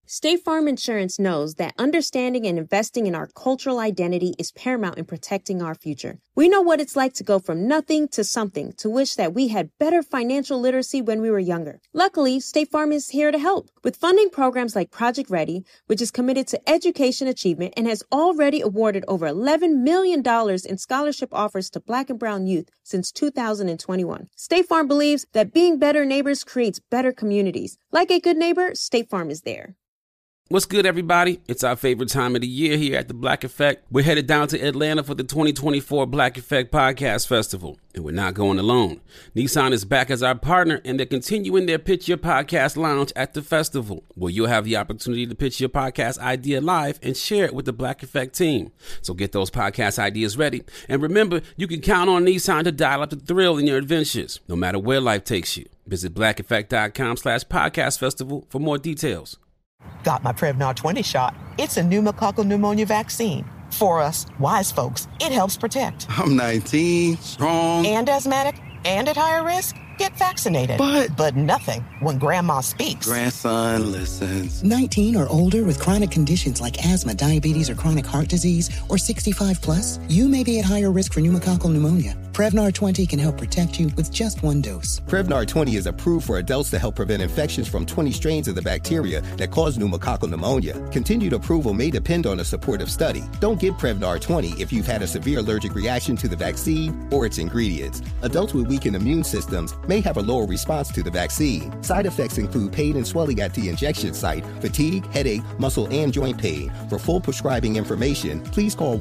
State Farm Insurance knows that understanding and investing in our cultural identity is paramount in protecting our future. We know what it's like to go from nothing to something, to wish that we had better financial literacy when we were younger. Luckily, State Farm is here to help with funding programs like Project Ready, which is committed to education achievement and has already awarded over $11 million in scholarship offers to Black and brown youth since 2021. State Farm believes that being better neighbors creates better communities. Like a good neighbor, State Farm is there. What's good, everybody? It's our favorite time of the year here at the Black Effect. We're headed down to Atlanta for the 2024 Black Effect Podcast Festival, and we're not going alone. Nissan is back as our partner, and they're continuing their Pitch Your Podcast Lounge at the festival, where you'll have the opportunity to pitch your podcast idea live and share it with the Black Effect team. So get those podcast ideas ready. And remember, you can count on Nissan to dial up the thrill in your adventures, no matter where life takes you. Visit blackeffect.com/podcast festival for more details. Got my Prevnar 20 shot. It's a pneumococcal pneumonia vaccine. For us, wise folks, it helps protect. I'm 19, strong. And asthmatic, and at higher risk. Get vaccinated. But nothing when grandma speaks. Grandson listens. 19 or older with chronic conditions like asthma, diabetes, or chronic heart disease, or 65 plus, you may be at higher risk for pneumococcal pneumonia. Prevnar 20 can help protect you with just one dose. Prevnar 20 is approved for adults to help prevent infections from 20 strains of the bacteria that cause pneumococcal pneumonia. Continued approval may depend on a supportive study. Don't get Prevnar 20 if you've had a severe allergic reaction to the vaccine or its ingredients. Adults with weakened immune systems may have a lower response to the vaccine. Side effects include pain and swelling at the injection site, fatigue, headache, muscle, and joint pain. For full prescribing information, please call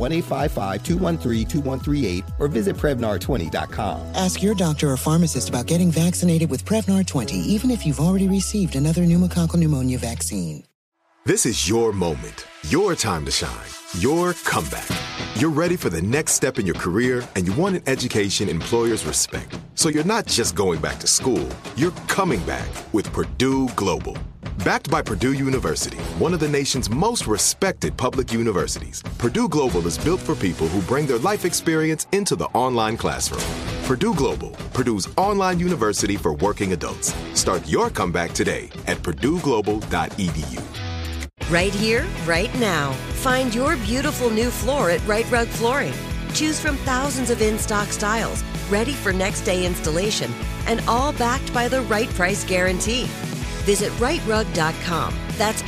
1-855-213-2138 or visit Prevnar20.com. Ask your doctor or pharmacist about getting vaccinated with Prevnar 20, even if you've already received another pneumococcal pneumonia vaccine. This is your moment, your time to shine, your comeback. You're ready for the next step in your career, and you want an education employers respect. So you're not just going back to school, you're coming back with Purdue Global. Backed by Purdue University, one of the nation's most respected public universities, Purdue Global is built for people who bring their life experience into the online classroom. Purdue Global, Purdue's online university for working adults. Start your comeback today at purdueglobal.edu. Right here, right now. Find your beautiful new floor at Right Rug Flooring. Choose from thousands of in-stock styles, ready for next day installation, and all backed by the right price guarantee. Visit rightrug.com. That's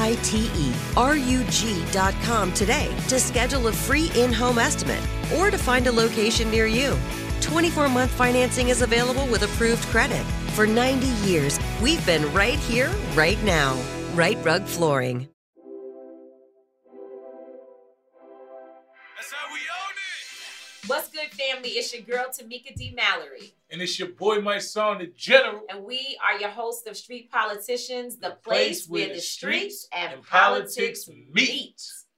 RITERUG.com today to schedule a free in-home estimate or to find a location near you. 24-month financing is available with approved credit. For 90 years, we've been right here, right now. Right Rug Flooring. That's how we own it. What's good, family? It's your girl, Tamika D. Mallory. And it's your boy, my son, the General. And we are your hosts of Street Politicians, the place where the streets and politics meet.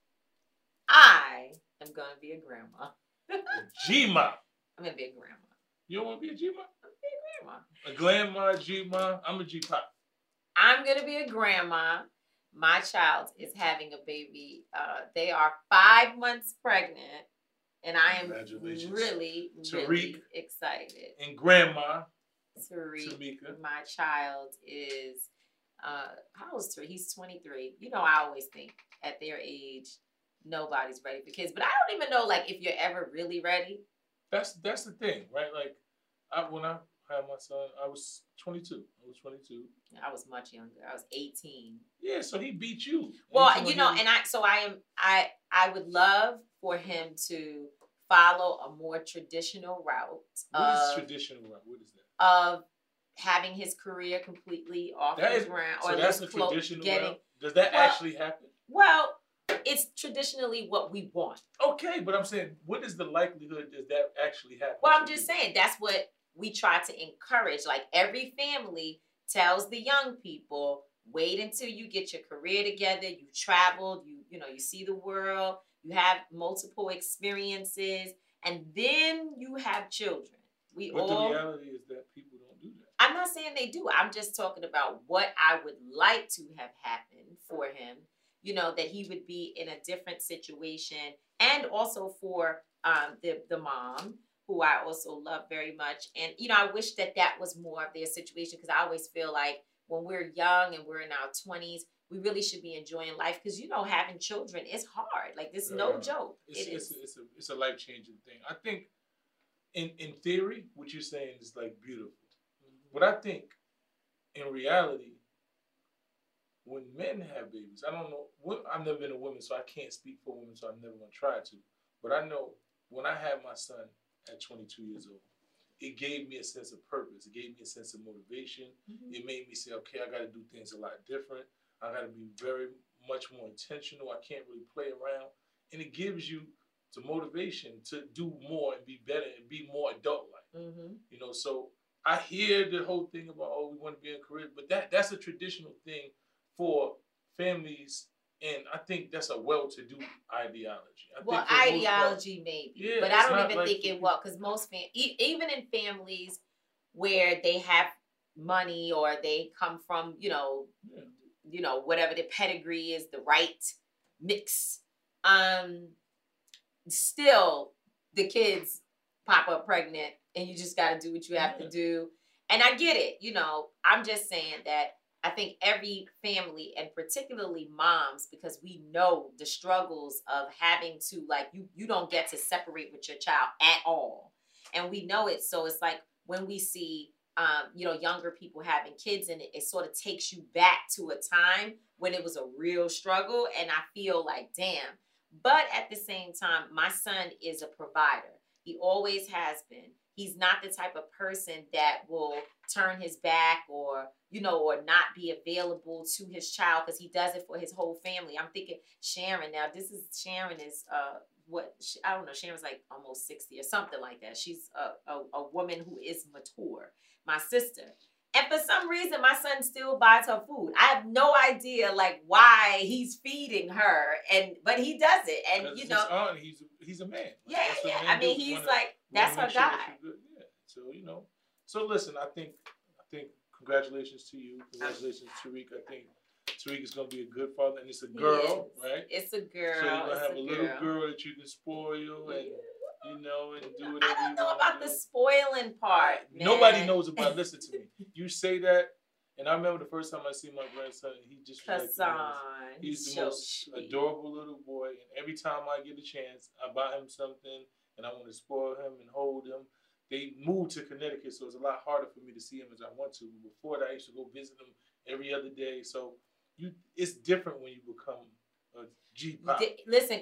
I am going to be a grandma. G-Ma. I'm going to be a grandma. You don't want to be a G-Ma? I'm going to be a grandma. A grandma, a G-Ma. I'm a G-Pop. I'm going to be a grandma. My child is having a baby. They are 5 months pregnant. And I am really excited. And grandma. Tamika. My child is, how old is Tariq? He's 23. You know, I always think at their age, nobody's ready for kids. But I don't even know, like, if you're ever really ready. That's the thing, right? Like, when I had my son, I was 22. I was much younger. I was 18. Yeah, so he beat you. Well, you know, and I would love for him to follow a more traditional route. What is traditional route? What is that? Of having his career completely off the ground. So that's a traditional route? Does that actually happen? Well, it's traditionally what we want. Okay, but I'm saying, what is the likelihood that that actually happens? Well, I'm just saying, that's what we try to encourage. Like, every family tells the young people, wait until you get your career together, you traveled, you see the world, you have multiple experiences, and then you have children. The reality is that people don't do that. I'm not saying they do. I'm just talking about what I would like to have happened for him. You know, that he would be in a different situation, and also for the mom, who I also love very much. And, you know, I wish that was more of their situation, because I always feel like when we're young and we're in our 20s, we really should be enjoying life because, you know, having children is hard. Like, this is no joke. It's a life-changing thing. I think in theory, what you're saying is like beautiful. But I think in reality, when men have babies, I don't know, I've never been a woman, so I can't speak for women, so I'm never going to try to. But I know when I had my son at 22 years old, it gave me a sense of purpose. It gave me a sense of motivation. It made me say, okay, I got to do things a lot different. I got to be very much more intentional. I can't really play around. And it gives you the motivation to do more and be better and be more adult-like. You know, so I hear the whole thing about, oh, we want to be in a career, but that's a traditional thing for families, and I think that's a well-to-do ideology. Ideology maybe, but I don't even think it was, because most even in families where they have money or they come from, you know, whatever their pedigree is, the right mix, still the kids pop up pregnant, and you just got to do what you have to do. And I get it, you know. I'm just saying that I think every family, and particularly moms, because we know the struggles of having to, like, you don't get to separate with your child at all. And we know it. So it's like when we see, you know, younger people having kids, and it sort of takes you back to a time when it was a real struggle. And I feel like, damn. But at the same time, my son is a provider. He always has been. He's not the type of person that will turn his back or, you know, or not be available to his child, because he does it for his whole family. I'm thinking Sharon now. Sharon is, I don't know. Sharon's like almost 60 or something like that. She's a woman who is mature, my sister. And for some reason, my son still buys her food. I have no idea, like, why he's feeding her, but he does it. And, you know, he's a man. Yeah, yeah. I mean, he's like, that's her guy. Yeah. So, you know. So listen, I think congratulations to you. Congratulations, Tariq. I think Tariq is going to be a good father, and it's a girl, right? It's a girl. So you're going to have a little girl that you can spoil and, you know, and do whatever you want. I don't know about the spoiling part, man. Nobody knows about. Listen to me. You say that, and I remember the first time I see my grandson, he just he's the most adorable little boy. And every time I get a chance, I buy him something, and I want to spoil him and hold him. They moved to Connecticut, so it's a lot harder for me to see him as I want to. Before that, I used to go visit him every other day. So it's different when you become a G-pop. Listen,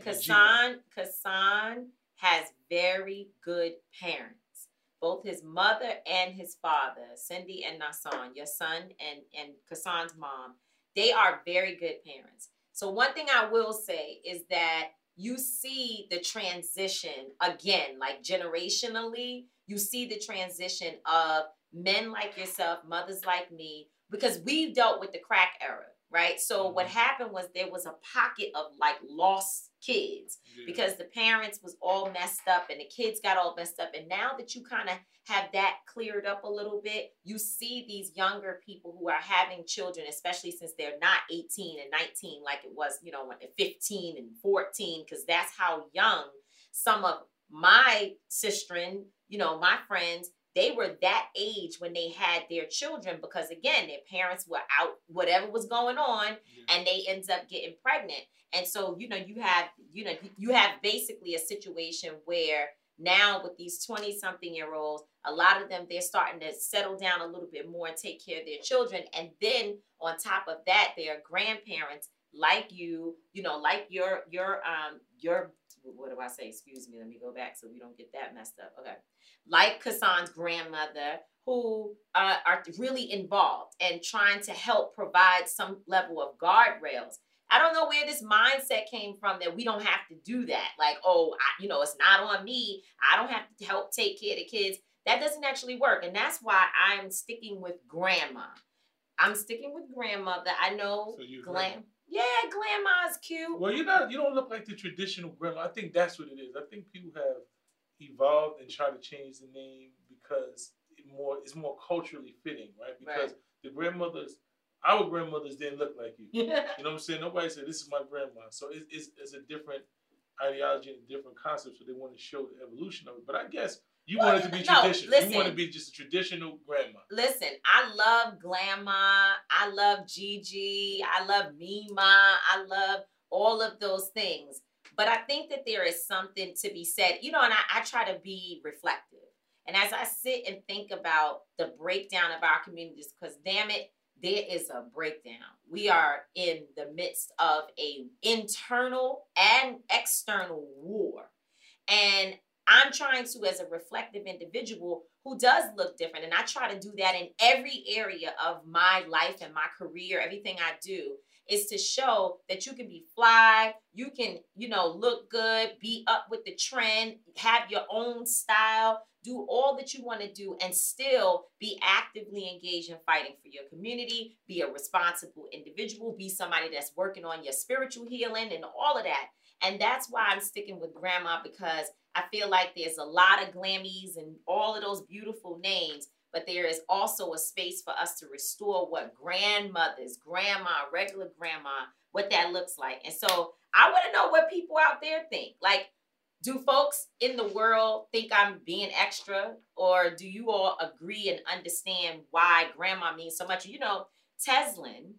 Kassan has very good parents. Both his mother and his father, Cindy and Nassan, your son and Kassan's mom, they are very good parents. So one thing I will say is that you see the transition again, like generationally, you see the transition of men like yourself, mothers like me, because we've dealt with the crack era, right? So what happened was there was a pocket of like lost kids because the parents was all messed up and the kids got all messed up. And now that you kind of have that cleared up a little bit, you see these younger people who are having children, especially since they're not 18 and 19 like it was, you know, when they're 15 and 14, because that's how young some of my sistren, you know, my friends, they were that age when they had their children because, again, their parents were out, whatever was going on, and they ends up getting pregnant. And so, you have basically a situation where now with these 20-something-year-olds, a lot of them, they're starting to settle down a little bit more and take care of their children. And then on top of that, they are grandparents like you, you know, like your what do I say? Excuse me. Let me go back so we don't get that messed up. Okay. Like Kassan's grandmother, who are really involved and trying to help provide some level of guardrails. I don't know where this mindset came from that we don't have to do that. Like, it's not on me. I don't have to help take care of the kids. That doesn't actually work. And that's why I'm sticking with grandma. I'm sticking with grandmother. I know grandma's cute. Well, you don't look like the traditional grandma. I think that's what it is. I think people have evolved and tried to change the name because it's more culturally fitting, right? Because our grandmothers didn't look like you. You know what I'm saying? Nobody said, this is my grandma. So it's a different ideology and a different concept, so they want to show the evolution of it. But I guess You want it to be traditional. Listen, you want to be just a traditional grandma. Listen, I love Glamma. I love Gigi. I love Mima. I love all of those things. But I think that there is something to be said, and I try to be reflective. And as I sit and think about the breakdown of our communities, because damn it, there is a breakdown. We are in the midst of an internal and external war. And I'm trying to, as a reflective individual who does look different, and I try to do that in every area of my life and my career, everything I do, is to show that you can be fly, you can, look good, be up with the trend, have your own style, do all that you want to do, and still be actively engaged in fighting for your community, be a responsible individual, be somebody that's working on your spiritual healing and all of that. And that's why I'm sticking with grandma, because I feel like there's a lot of glammies and all of those beautiful names, but there is also a space for us to restore what grandmothers, grandma, regular grandma, what that looks like. And so I want to know what people out there think. Like, do folks in the world think I'm being extra, or do you all agree and understand why grandma means so much? Teslin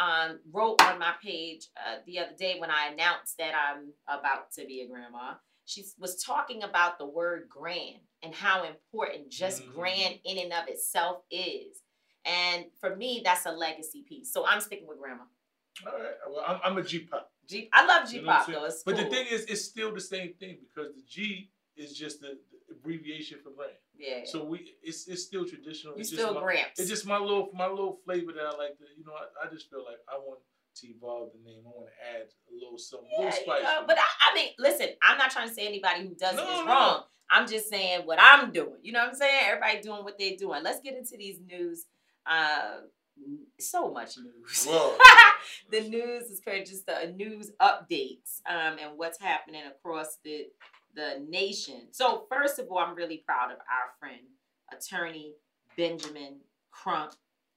wrote on my page the other day when I announced that I'm about to be a grandma. She was talking about the word grand and how important just grand in and of itself is. And for me, that's a legacy piece. So I'm sticking with grandma. All right. Well, I'm a G-pop. I love G-pop, though. It's cool. But the thing is, it's still the same thing, because the G is just the abbreviation for grand. Yeah. So it's still traditional. It's still Gramps. It's just my little flavor that I like to, I just feel like I want to evolve the name. I want to add a little something, a little spice. But I mean, listen, I'm not trying to say anybody who does it is wrong. I'm just saying what I'm doing. You know what I'm saying? Everybody doing what they're doing. Let's get into these news. So much news. The news is pretty just the news updates and what's happening across the nation. So first of all, I'm really proud of our friend, attorney Benjamin Crump.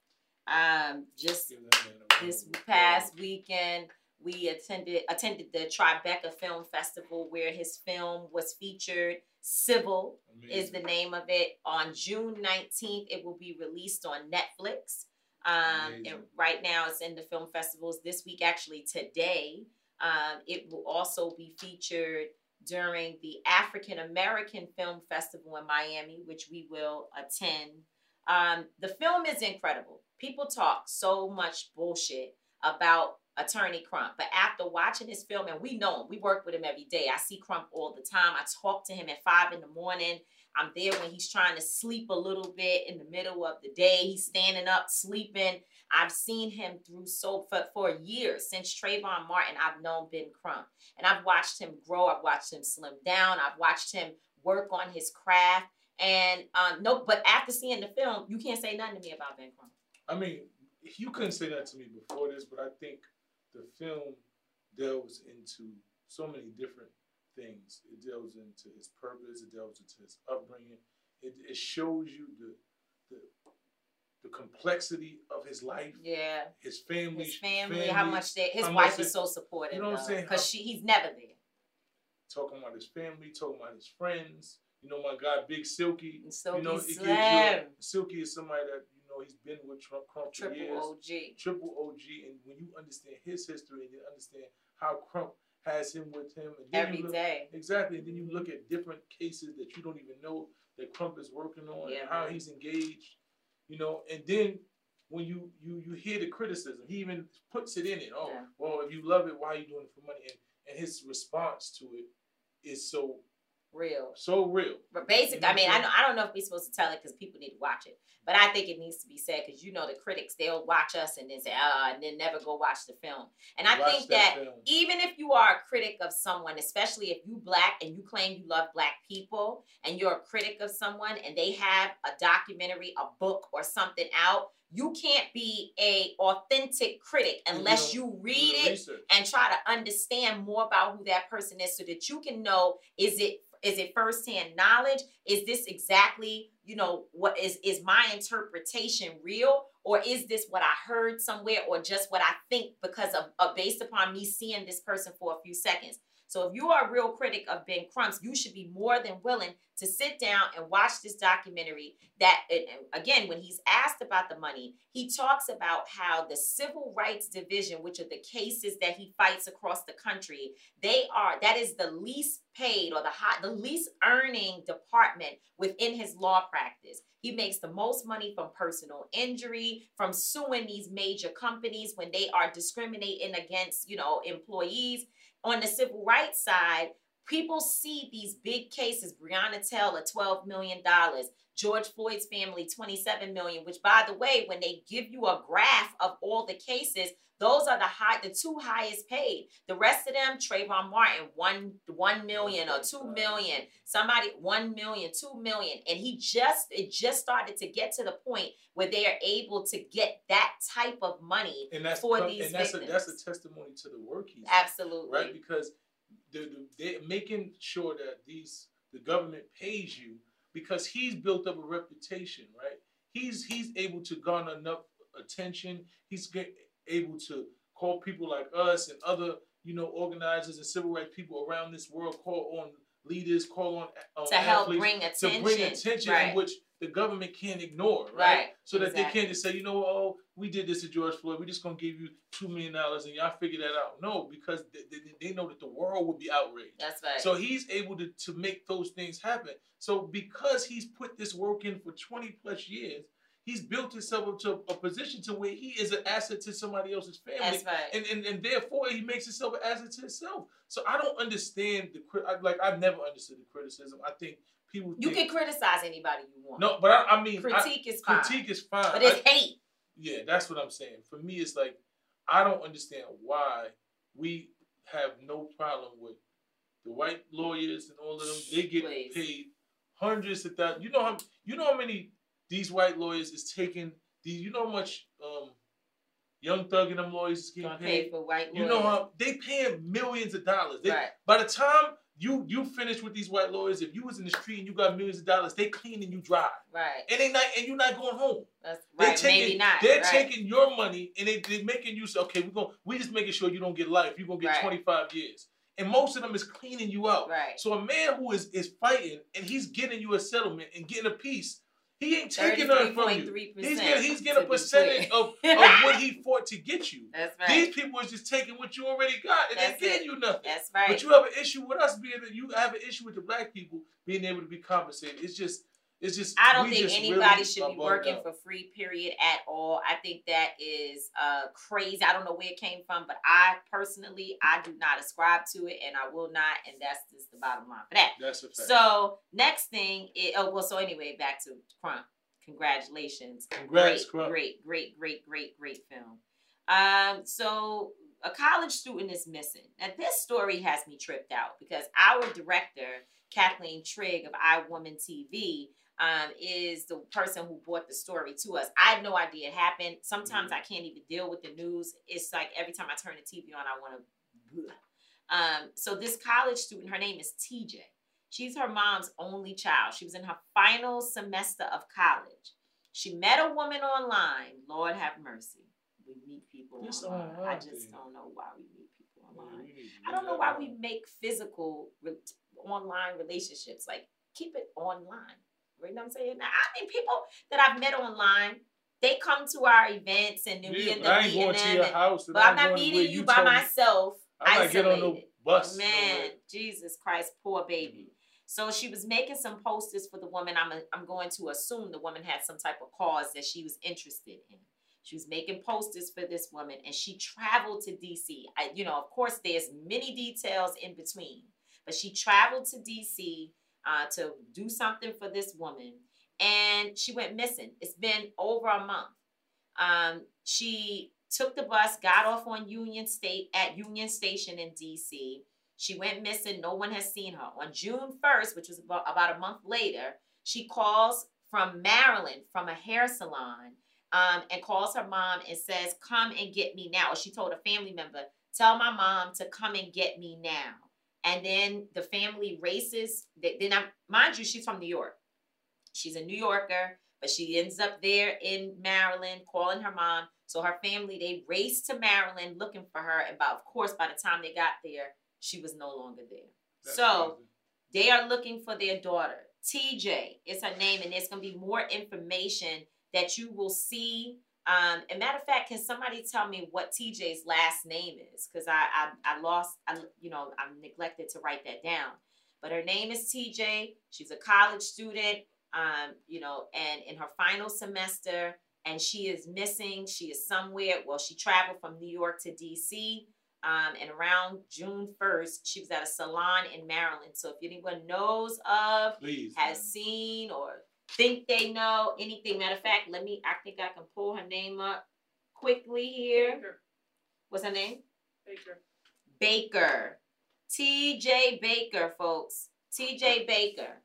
Just this past weekend, we attended the Tribeca Film Festival, where his film was featured. Civil is the name of it. On June 19th, it will be released on Netflix. And right now it's in the film festivals this week, actually today. It will also be featured during the African American Film Festival in Miami, which we will attend. The film is incredible. People talk so much bullshit about Attorney Crump, but after watching his film, and we know him, we work with him every day. I see Crump all the time. I talk to him at 5 a.m. I'm there when he's trying to sleep a little bit in the middle of the day. He's standing up, sleeping. I've seen him for years. Since Trayvon Martin, I've known Ben Crump. And I've watched him grow. I've watched him slim down. I've watched him work on his craft. And but after seeing the film, you can't say nothing to me about Ben Crump. I mean, you couldn't say that to me before this, but I think the film delves into so many different things. It delves into his purpose. It delves into his upbringing. It shows you the complexity of his life. Yeah. His family. How much his wife is so supportive. You know what I'm saying? Because he's never there. Talking about his family, talking about his friends. My guy, Big Silky. Silky Silky is somebody that, he's been with Crump for years. Triple OG. And when you understand his history and you understand how Crump has him with him. And then every day. Exactly. And then you look at different cases that you don't even know that Crump is working on, and how he's engaged, and then when you hear the criticism, he even puts it in it. Oh, well, if you love it, why are you doing it for money? And his response to it is so real. So real. But basically, I mean, I don't know if we're supposed to tell it because people need to watch it. But I think it needs to be said because, the critics, they'll watch us and then say, and then never go watch the film. And I think that even if you are a critic of someone, especially if you Black and you claim you love Black people and you're a critic of someone and they have a documentary, a book or something out, you can't be a authentic critic unless you read it and try to understand more about who that person is so that you can know, is it firsthand knowledge? Is this exactly, what is my interpretation real? Or is this what I heard somewhere or just what I think because of based upon me seeing this person for a few seconds? So if you are a real critic of Ben Crump, you should be more than willing to sit down and watch this documentary. That, again, when he's asked about the money, he talks about how the Civil Rights Division, which are the cases that he fights across the country, that is the least paid or the least earning department within his law practice. He makes the most money from personal injury, from suing these major companies when they are discriminating against, employees. On the civil rights side, people see these big cases, Breonna Taylor, $12 million, George Floyd's family, $27 million, which, by the way, when they give you a graph of all the cases, those are the two highest paid. The rest of them, Trayvon Martin, $1 million or $2 million. Somebody, $1 million, $2 million. And it just started to get to the point where they are able to get that type of money for these victims. And that's a testimony to the work he's Absolutely. Right? Because they're making sure that the government pays you because he's built up a reputation, right? He's able to garner enough attention. He's able to call people like us and other, organizers and civil rights people around this world, call on leaders, call on to help bring attention, right. In which the government can't ignore, right? So that they can't just say, we did this to George Floyd, we're just gonna give you $2 million and y'all figure that out. No, because they know that the world would be outraged. That's right. So he's able to make those things happen. So because he's put this work in for 20 plus years, he's built himself up to a position to where he is an asset to somebody else's family. That's right. And therefore he makes himself an asset to himself. So I don't understand I've never understood the criticism. I think people you can criticize anybody you want. No, but I mean critique is fine. Critique is fine. But it's hate. Yeah, that's what I'm saying. For me, it's like I don't understand why we have no problem with the white lawyers and all of them. They get paid hundreds of thousands. You know how many these white lawyers is taking these, you know how much Young Thug and them lawyers is getting paid for white lawyers. You know how they paying millions of dollars. Right. By the time you finish with these white lawyers, if you was in the street and you got millions of dollars, they cleaning you dry. Right. And you're not going home. That's right. Maybe not. They're taking your money and they're making you say, okay, we just making sure you don't get life. You're gonna get 25 years. And most of them is cleaning you out. Right. So a man who is fighting and he's getting you a settlement and getting a piece, he ain't taking nothing from you. He's getting a percentage of what he fought to get you. That's right. These people is just taking what you already got and they're getting you nothing. That's right. But you have an issue with us you have an issue with the black people being able to be compensated. It's just I don't think anybody should be working for free, period, at all. I think that is crazy. I don't know where it came from, but I do not ascribe to it, and I will not, and that's just the bottom line for that. That's a fact. So next thing is, so anyway, back to Crump. Congratulations. Congrats, Crump. Great film. So a college student is missing. Now this story has me tripped out because our director, Kathleen Trigg of iWoman TV, is the person who brought the story to us. I had no idea it happened. Sometimes I can't even deal with the news. It's like every time I turn the TV on, I want to. So this college student, her name is TJ. She's her mom's only child. She was in her final semester of college. She met a woman online. Lord have mercy. We meet people online. I just don't know why we meet people online. I don't know why we make physical online relationships. Like, keep it online. You know what I'm saying? Now, I mean, people that I've met online, they come to our events and then we end up meeting them. To your house but I'm not meeting you by myself. I'm not getting on no bus. Man, Jesus Christ, poor baby. So she was making some posters for the woman. I'm going to assume the woman had some type of cause that she was interested in. She was making posters for this woman, and she traveled to D.C. Of course, there's many details in between, but she traveled to D.C. To do something for this woman, and she went missing. It's been over a month. She took the bus, got off on Union Station in D.C. She went missing. No one has seen her. On June 1st, which was about a month later, she calls from Maryland, from a hair salon, and calls her mom and says, "Come and get me now." Or she told a family member, "Tell my mom to come and get me now." And then the family races. Mind you, she's from New York. She's a New Yorker, but she ends up there in Maryland calling her mom. So her family, they raced to Maryland looking for her. And of course, by the time they got there, she was no longer there. That's so crazy. they are looking for their daughter. TJ is her name, and there's going to be more information that you will see. And matter of fact, can somebody tell me what TJ's last name is? Because I neglected to write that down. But her name is TJ. She's a college student, and in her final semester, and she is missing. She is somewhere. Well, she traveled from New York to DC, and around June 1st, she was at a salon in Maryland. So if anyone knows of, has seen, or think they know anything, matter of fact, I think I can pull her name up quickly here. Baker. What's her name? Baker. TJ Baker, folks. TJ Baker.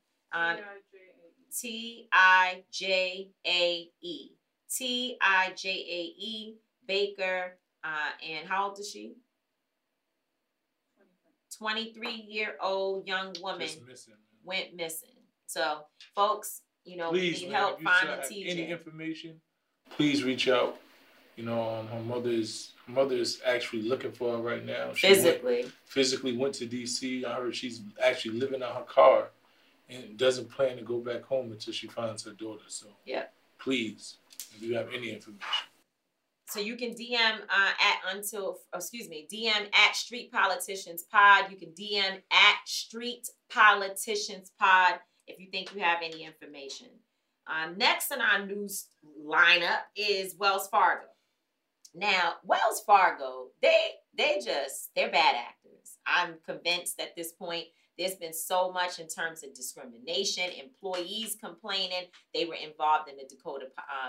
T-I-J-A-E. T-I-J-A-E. Baker. And how old is she? 23-year-old young woman went missing. So, folks, please, we need man, help if you finding have TJ. any information, please reach out. Her mother's actually looking for her right now. She physically went to DC. I heard she's actually living out her car and doesn't plan to go back home until she finds her daughter. So please, if you have any information. So you can DM DM at Street Politicians Pod. You can DM at Street Politicians Pod if you think you have any information. Next in our news lineup is Wells Fargo. Now, Wells Fargo, they're bad actors. I'm convinced at this point there's been so much in terms of discrimination, employees complaining. They were involved in the Dakota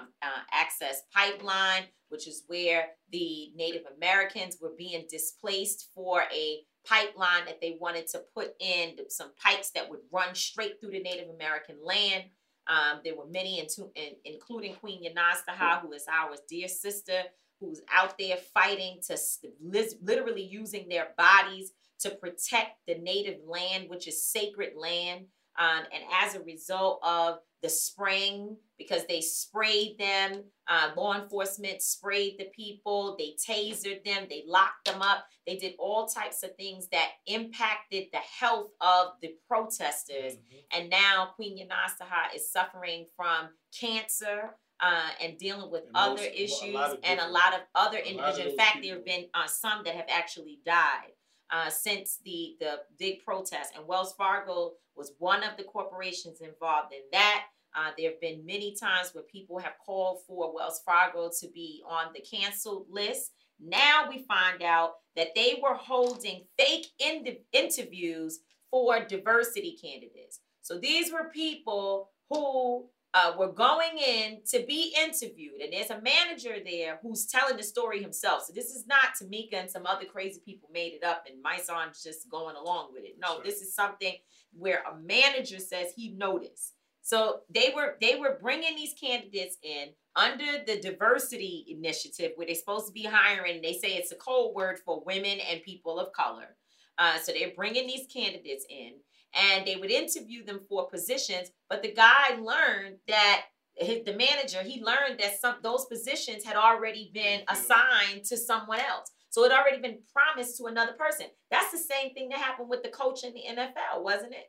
Access Pipeline, which is where the Native Americans were being displaced for a pipeline that they wanted to put in some pipes that would run straight through the Native American land. There were many, including Queen Yanastaha, who is our dear sister, who's out there fighting to literally using their bodies to protect the native land, which is sacred land. And as a result of the spraying, because they sprayed them, law enforcement sprayed the people, they tasered them, they locked them up. They did all types of things that impacted the health of the protesters. Mm-hmm. And now Queen Yanastaha is suffering from cancer and dealing with other issues and a lot of other individuals. In fact, there have been some that have actually died since the big protest. And Wells Fargo was one of the corporations involved in that. There have been many times where people have called for Wells Fargo to be on the canceled list. Now we find out that they were holding fake interviews for diversity candidates. So these were people who were going in to be interviewed. And there's a manager there who's telling the story himself. So this is not Tamika and some other crazy people made it up and Myson's just going along with it. No, this is something where a manager says he noticed. So they were bringing these candidates in under the diversity initiative where they're supposed to be hiring. They say it's a code word for women and people of color. So they're bringing these candidates in and they would interview them for positions. But the guy learned that the manager, he learned that those positions had already been assigned to someone else. So it had already been promised to another person. That's the same thing that happened with the coach in the NFL, wasn't it?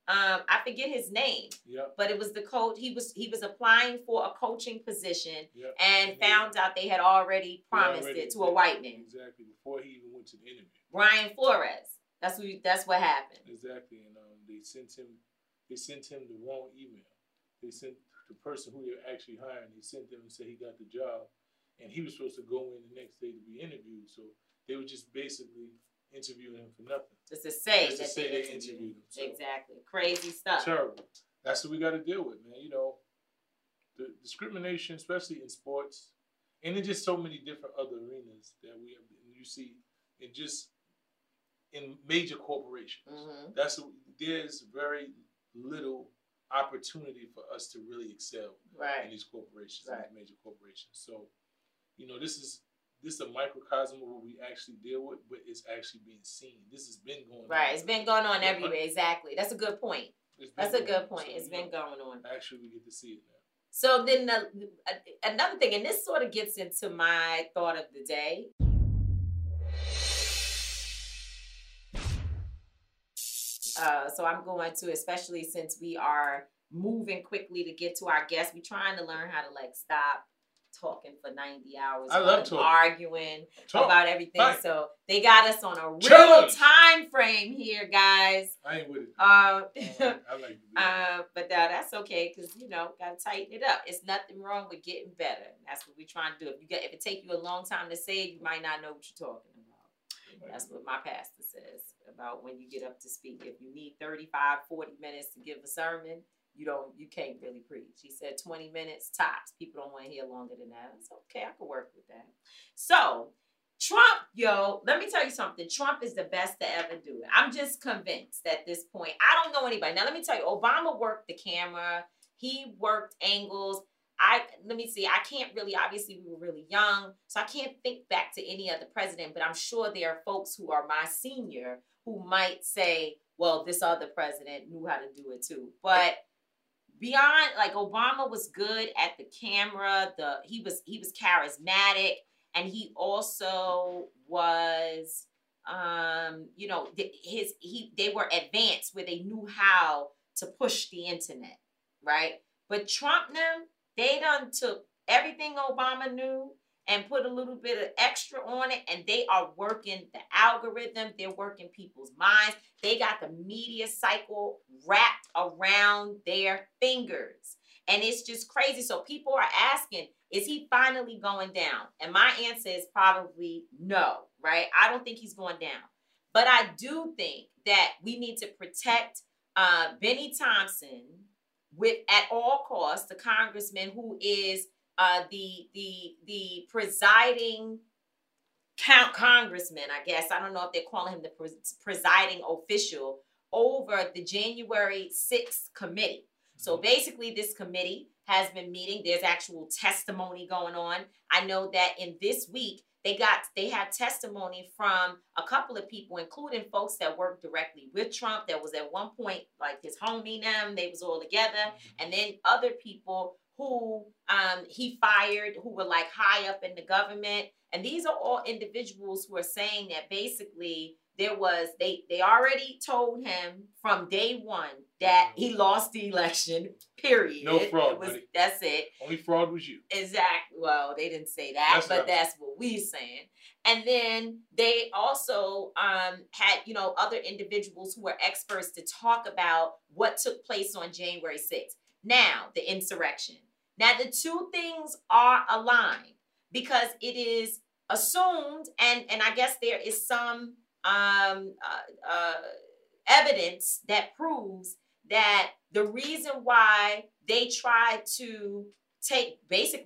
I forget his name, but it was the coach. He was applying for a coaching position and found out they had already promised it to a white man. Exactly, before he even went to the interview. Brian Flores. That's what happened. Exactly, and they sent him the wrong email. They sent the person who they're actually hiring. They sent them and said he got the job, and he was supposed to go in the next day to be interviewed. So they were just basically interviewing him for nothing. Just to say they interviewed him. So. Exactly. Crazy stuff. Terrible. That's what we got to deal with, man. The discrimination, especially in sports, and in just so many different other arenas that you see in major corporations. Mm-hmm. There's very little opportunity for us to really excel in these corporations, in these major corporations. So, this is a microcosm of what we actually deal with, but it's actually being seen. This has been going on. Right, it's been going on everywhere. Exactly. That's a good point. That's a good point. It's been going on. Actually, we get to see it now. So then another thing, and this sort of gets into my thought of the day. So I'm going to, especially since we are moving quickly to get to our guests, we're trying to learn how to like stop talking for 90 hours. I love talking. Arguing about everything. Right. So they got us on a real time frame here, guys. I ain't with it. I like it. But that's okay, because gotta tighten it up. It's nothing wrong with getting better. That's what we're trying to do. If it take you a long time to say it, you might not know what you're talking about. That's what my pastor says about when you get up to speak. If you need 35, 40 minutes to give a sermon, you can't really preach. He said 20 minutes tops. People don't want to hear longer than that. It's okay. I can work with that. So Trump, let me tell you something. Trump is the best to ever do it. I'm just convinced at this point. I don't know anybody. Now, let me tell you, Obama worked the camera. He worked angles. Let me see. I can't really, obviously we were really young, so I can't think back to any other president, but I'm sure there are folks who are my senior who might say, well, this other president knew how to do it too. But beyond, like, Obama was good at the camera. He was charismatic, and he also was, they were advanced where they knew how to push the internet, right? But Trump, them, they done took everything Obama knew and put a little bit of extra on it, and they are working the algorithm. They're working people's minds. They got the media cycle wrapped around their fingers. And it's just crazy. So people are asking, is he finally going down? And my answer is probably no, right? I don't think he's going down. But I do think that we need to protect Benny Thompson at all costs, the congressman who is the presiding congressman, I guess. I don't know if they're calling him the presiding official over the January 6th committee. So basically this committee has been meeting. There's actual testimony going on. I know that in this week, they had testimony from a couple of people, including folks that worked directly with Trump. That was at one point like his homie, they was all together. And then other people who he fired, who were like high up in the government. And these are all individuals who are saying that basically they already told him from day one that he lost the election, period. No fraud, buddy. That's it. Only fraud was you. Exactly. Well, they didn't say that, that's what we're saying. And then they also had, other individuals who were experts to talk about what took place on January 6th. Now, the insurrection. Now, the two things are aligned because it is assumed, and I guess there is some evidence that proves that the reason why they tried to take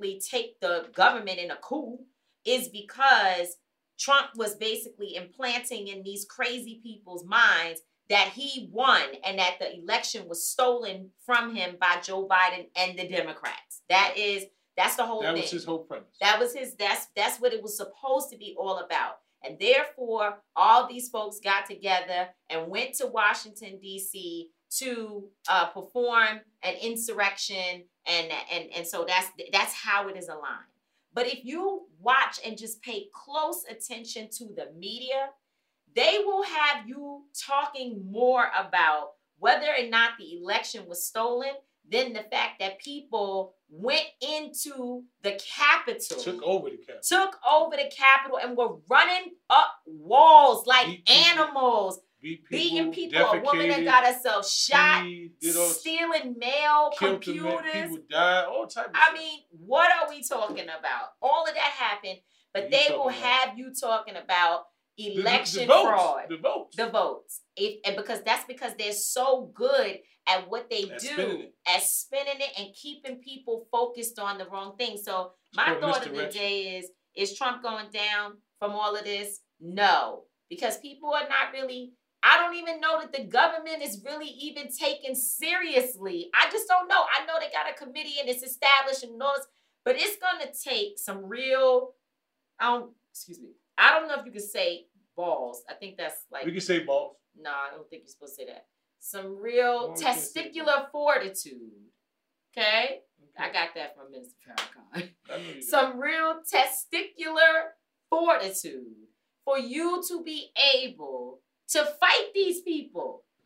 the government in a coup is because Trump was basically implanting in these crazy people's minds that he won and that the election was stolen from him by Joe Biden and the Democrats. That's the whole thing. That was his whole premise. That's what it was supposed to be all about. And therefore, all these folks got together and went to Washington, D.C. to perform an insurrection. And so that's how it is aligned. But if you watch and just pay close attention to the media, they will have you talking more about whether or not the election was stolen than the fact that people went into the Capitol. Took over the Capitol and were running up walls like animals. Beating people. A woman that got herself shot, stealing mail, computers. People died, all types of stuff. I mean, what are we talking about? All of that happened, but they will have you talking about election fraud. The votes. And because they're so good at what they do, at spinning it and keeping people focused on the wrong thing. So my thought of the day is Trump going down from all of this? No, because people are not really, I don't even know that the government is really even taken seriously. I just don't know. I know they got a committee and it's established and knows, but it's going to take some real, I don't know if you could say balls. I think that's like... We can say balls. No, I don't think you're supposed to say that. Some real testicular fortitude. Okay? I got that from Minister Farrakhan. Some real testicular fortitude for you to be able to fight these people.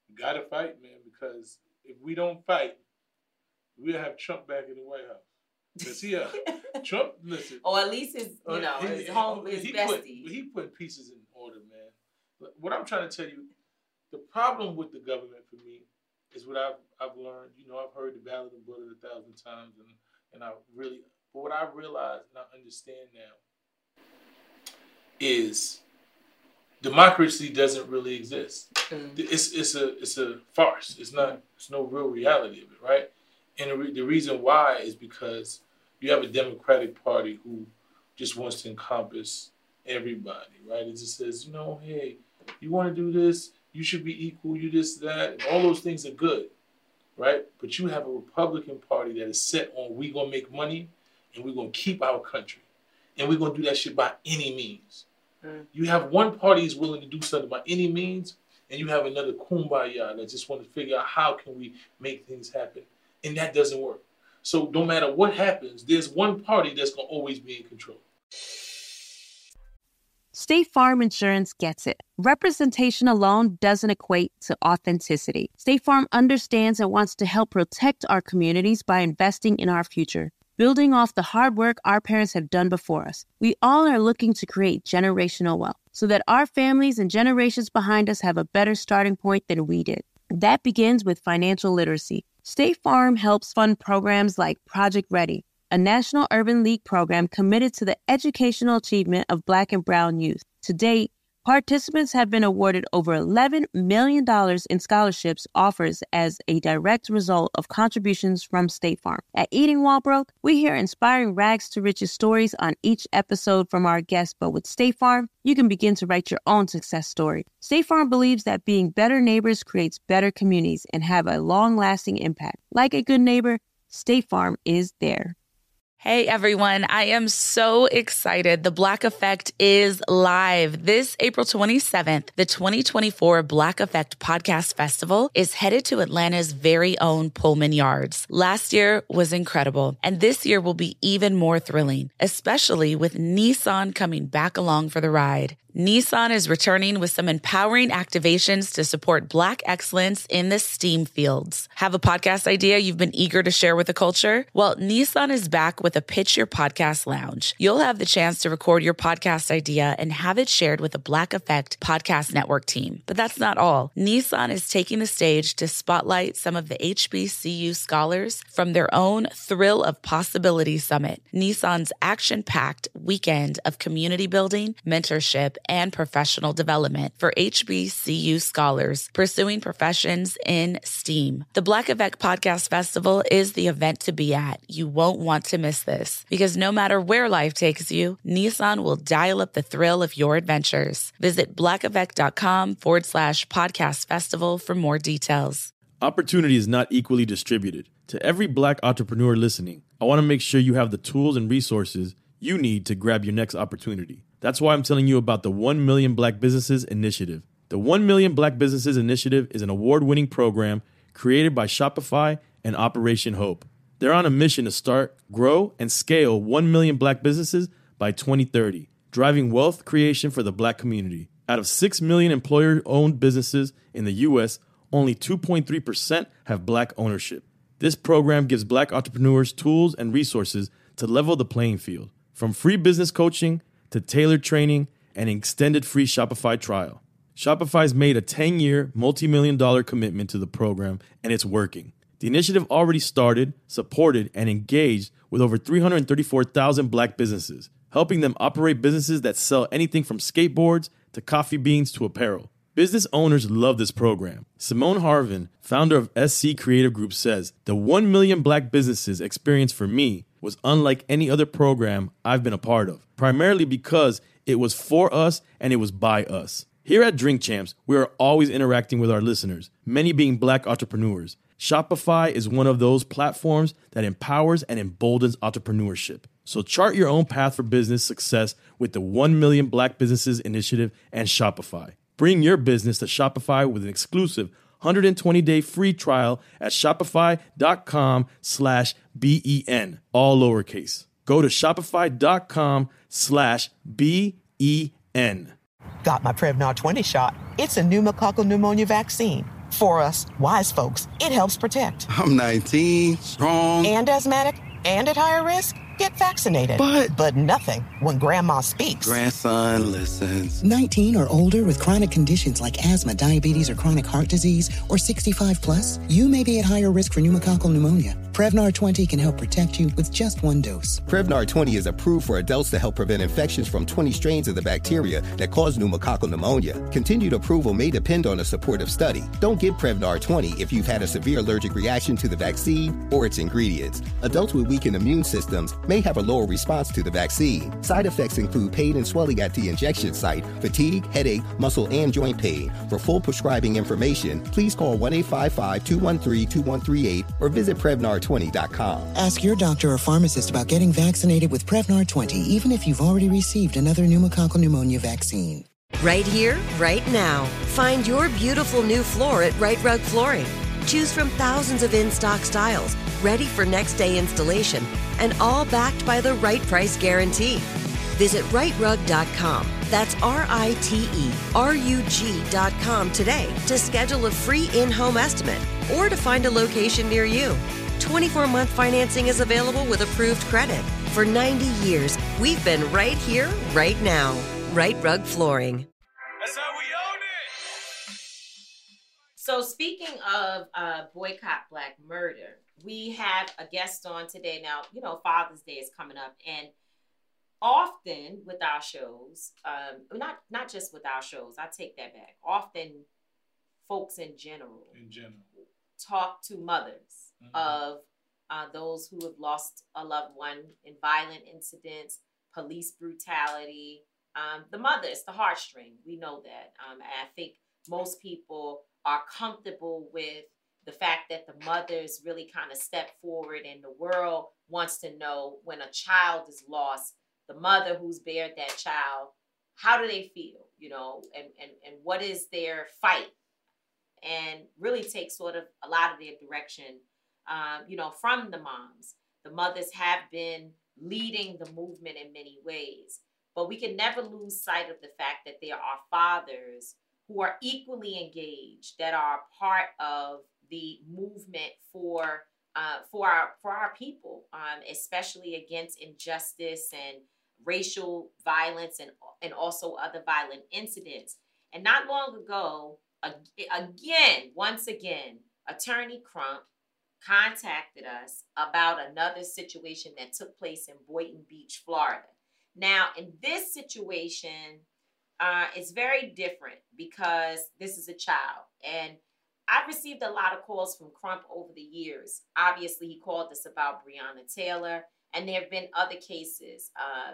We got to fight, man, because if we don't fight, we'll have Trump back in the White House. Because Trump, listen. Or at least his bestie. He put pieces in order, man. What I'm trying to tell you, the problem with the government for me is what I've learned. You know, I've heard the Ballad of Bullard 1,000 times, but what I realize and I understand now is democracy doesn't really exist. It's a farce. It's no real reality of it, right? And the reason why is because you have a Democratic Party who just wants to encompass everybody, right? It just says, hey, you want to do this, you should be equal, you this, that, and all those things are good, right? But you have a Republican Party that is set on we're going to make money and we're going to keep our country. And we're going to do that shit by any means. You have one party is willing to do something by any means, and you have another kumbaya that just want to figure out how can we make things happen. And that doesn't work. So no matter what happens, there's one party that's going to always be in control. State Farm Insurance gets it. Representation alone doesn't equate to authenticity. State Farm understands and wants to help protect our communities by investing in our future, building off the hard work our parents have done before us. We all are looking to create generational wealth so that our families and generations behind us have a better starting point than we did. That begins with financial literacy. State Farm helps fund programs like Project Ready, a National Urban League program committed to the educational achievement of Black and Brown youth. To date, participants have been awarded over $11 million in scholarships offers as a direct result of contributions from State Farm. At Eating While Broke, we hear inspiring rags to riches stories on each episode from our guests, but with State Farm, you can begin to write your own success story. State Farm believes that being better neighbors creates better communities and have a long-lasting impact. Like a good neighbor, State Farm is there. Hey everyone, I am so excited. The Black Effect is live. This April 27th, the 2024 Black Effect Podcast Festival is headed to Atlanta's very own Pullman Yards. Last year was incredible, and this year will be even more thrilling, especially with Nissan coming back along for the ride. Nissan is returning with some empowering activations to support Black excellence in the STEAM fields. Have a podcast idea you've been eager to share with the culture? Well, Nissan is back with a Pitch Your Podcast Lounge. You'll have the chance to record your podcast idea and have it shared with the Black Effect Podcast Network team. But that's not all. Nissan is taking the stage to spotlight some of the HBCU scholars from their own Thrill of Possibility Summit, Nissan's action-packed weekend of community building, mentorship, and professional development for HBCU scholars pursuing professions in STEAM. The Black Effect Podcast Festival is the event to be at. You won't want to miss this because no matter where life takes you, Nissan will dial up the thrill of your adventures. Visit blackeffect.com/podcast festival for more details. Opportunity is not equally distributed. To every Black entrepreneur listening, I want to make sure you have the tools and resources you need to grab your next opportunity. That's why I'm telling you about the 1 Million Black Businesses Initiative. The 1 Million Black Businesses Initiative is an award-winning program created by Shopify and Operation Hope. They're on a mission to start, grow, and scale 1 million Black businesses by 2030, driving wealth creation for the Black community. Out of 6 million employer-owned businesses in the U.S., only 2.3% have Black ownership. This program gives Black entrepreneurs tools and resources to level the playing field, from free business coaching to tailored training and an extended free Shopify trial. Shopify's made a 10-year, multi-million-dollar commitment to the program, and it's working. The initiative already started, supported, and engaged with over 334,000 Black businesses, helping them operate businesses that sell anything from skateboards to coffee beans to apparel. Business owners love this program. Simone Harvin, founder of SC Creative Group, says, "The 1 million Black businesses experience for me was unlike any other program I've been a part of, primarily because it was for us and it was by us." Here at Drink Champs, we are always interacting with our listeners, many being Black entrepreneurs. Shopify is one of those platforms that empowers and emboldens entrepreneurship. So chart your own path for business success with the 1 Million Black Businesses Initiative and Shopify. Bring your business to Shopify with an exclusive 120-day free trial at shopify.com/BEN, all lowercase. Go to shopify.com/BEN. Got my Prevnar 20 shot. It's a pneumococcal pneumonia vaccine. For us, wise folks, it helps protect. I'm 19, strong. And asthmatic, and at higher risk? Get vaccinated. But nothing when grandma speaks. Grandson listens. 19 or older with chronic conditions like asthma, diabetes, or chronic heart disease, or 65 plus, you may be at higher risk for pneumococcal pneumonia. Prevnar 20 can help protect you with just one dose. Prevnar 20 is approved for adults to help prevent infections from 20 strains of the bacteria that cause pneumococcal pneumonia. Continued approval may depend on a supportive study. Don't get Prevnar 20 if you've had a severe allergic reaction to the vaccine or its ingredients. Adults with weakened immune systems may have a lower response to the vaccine. Side effects include pain and swelling at the injection site, fatigue, headache, muscle, and joint pain. For full prescribing information, please call 1-855-213-2138 or visit Prevnar20.com. Ask your doctor or pharmacist about getting vaccinated with Prevnar 20, even if you've already received another pneumococcal pneumonia vaccine. Right here, right now. Find your beautiful new floor at Right Rug Flooring. Choose from thousands of in-stock styles, ready for next day installation, and all backed by the right price guarantee. Visit rightrug.com. That's RITERUG.com today to schedule a free in-home estimate or to find a location near you. 24-month financing is available with approved credit. For 90 years, we've been right here, right now. Right Rug Flooring. That's how we own it. So speaking of Boycott Black Murder, we have a guest on today. Now, you know, Father's Day is coming up, and often with our shows, not just with our shows, I take that back. Often folks in general talk to mothers of those who have lost a loved one in violent incidents, police brutality. The mothers, the heartstring, we know that. And I think most people are comfortable with the fact that the mothers really kind of step forward, and the world wants to know when a child is lost, the mother who's bared that child, how do they feel, you know, and what is their fight, and really take sort of a lot of their direction, you know, from the moms. The mothers have been leading the movement in many ways, but we can never lose sight of the fact that there are fathers who are equally engaged, that are part of the movement for our people, especially against injustice and racial violence and also other violent incidents. And not long ago, once again, Attorney Crump contacted us about another situation that took place in Boynton Beach, Florida. Now, in this situation, it's very different because this is a child. And I've received a lot of calls from Crump over the years. Obviously, he called us about Breonna Taylor, and there have been other cases.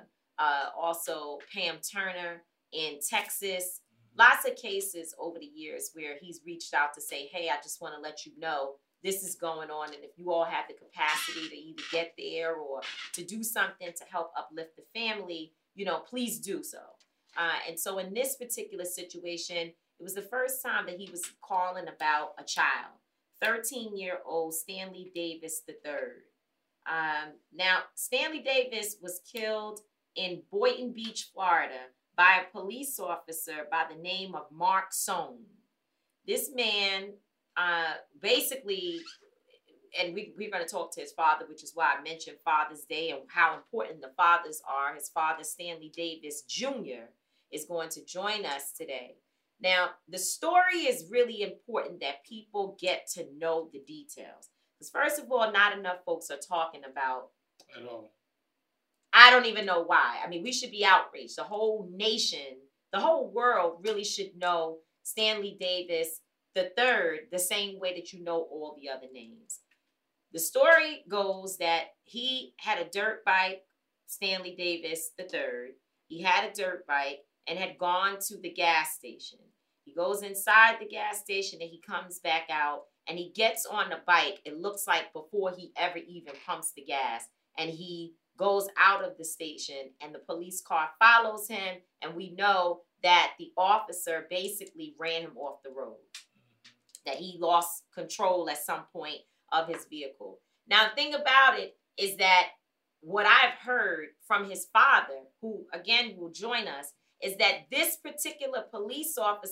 Also, Pam Turner in Texas. Lots of cases over the years where he's reached out to say, hey, I just want to let you know this is going on. And if you all have the capacity to either get there or to do something to help uplift the family, you know, please do so. And so in this particular situation, it was the first time that he was calling about a child, 13-year-old Stanley Davis III. Now, Stanley Davis was killed in Boynton Beach, Florida, by a police officer by the name of Mark Sohn. This man basically, and we're going to talk to his father, which is why I mentioned Father's Day and how important the fathers are. His father, Stanley Davis Jr., is going to join us today. Now, the story is really important that people get to know the details. Because first of all, not enough folks are talking about at all. I don't even know why. I mean, we should be outraged. The whole nation, the whole world really should know Stanley Davis III the same way that you know all the other names. The story goes that he had a dirt bike, Stanley Davis III. He had a dirt bike and had gone to the gas station. He goes inside the gas station and he comes back out and he gets on the bike. It looks like before he ever even pumps the gas, and he goes out of the station and the police car follows him, and we know that the officer basically ran him off the road, that he lost control at some point of his vehicle. Now, the thing about it is that what I've heard from his father, who again will join us, is that this particular police officer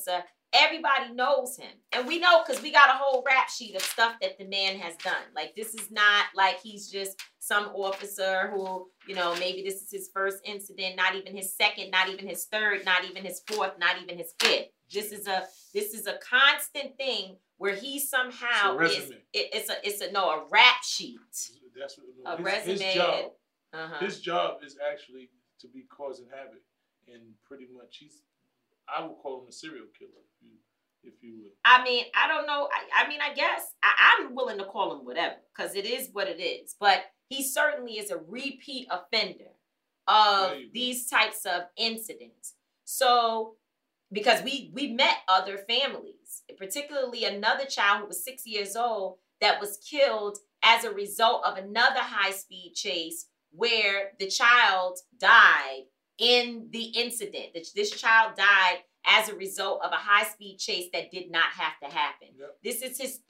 everybody knows him. And we know because we got a whole rap sheet of stuff that the man has done. Like, this is not like he's just some officer who, you know, maybe this is his first incident, not even his second, not even his third, not even his fourth, not even his fifth. This is a constant thing where he somehow it's a rap sheet. That's what, a resume. His job is actually to be causing havoc, and pretty much I would call him a serial killer if you would. I mean, I don't know. I guess I'm willing to call him whatever because it is what it is. But he certainly is a repeat offender of these types of incidents. So, because we met other families, particularly another child who was 6 years old that was killed as a result of another high-speed chase where the child died in the incident. This child died as a result of a high-speed chase that did not have to happen. Yep. This is his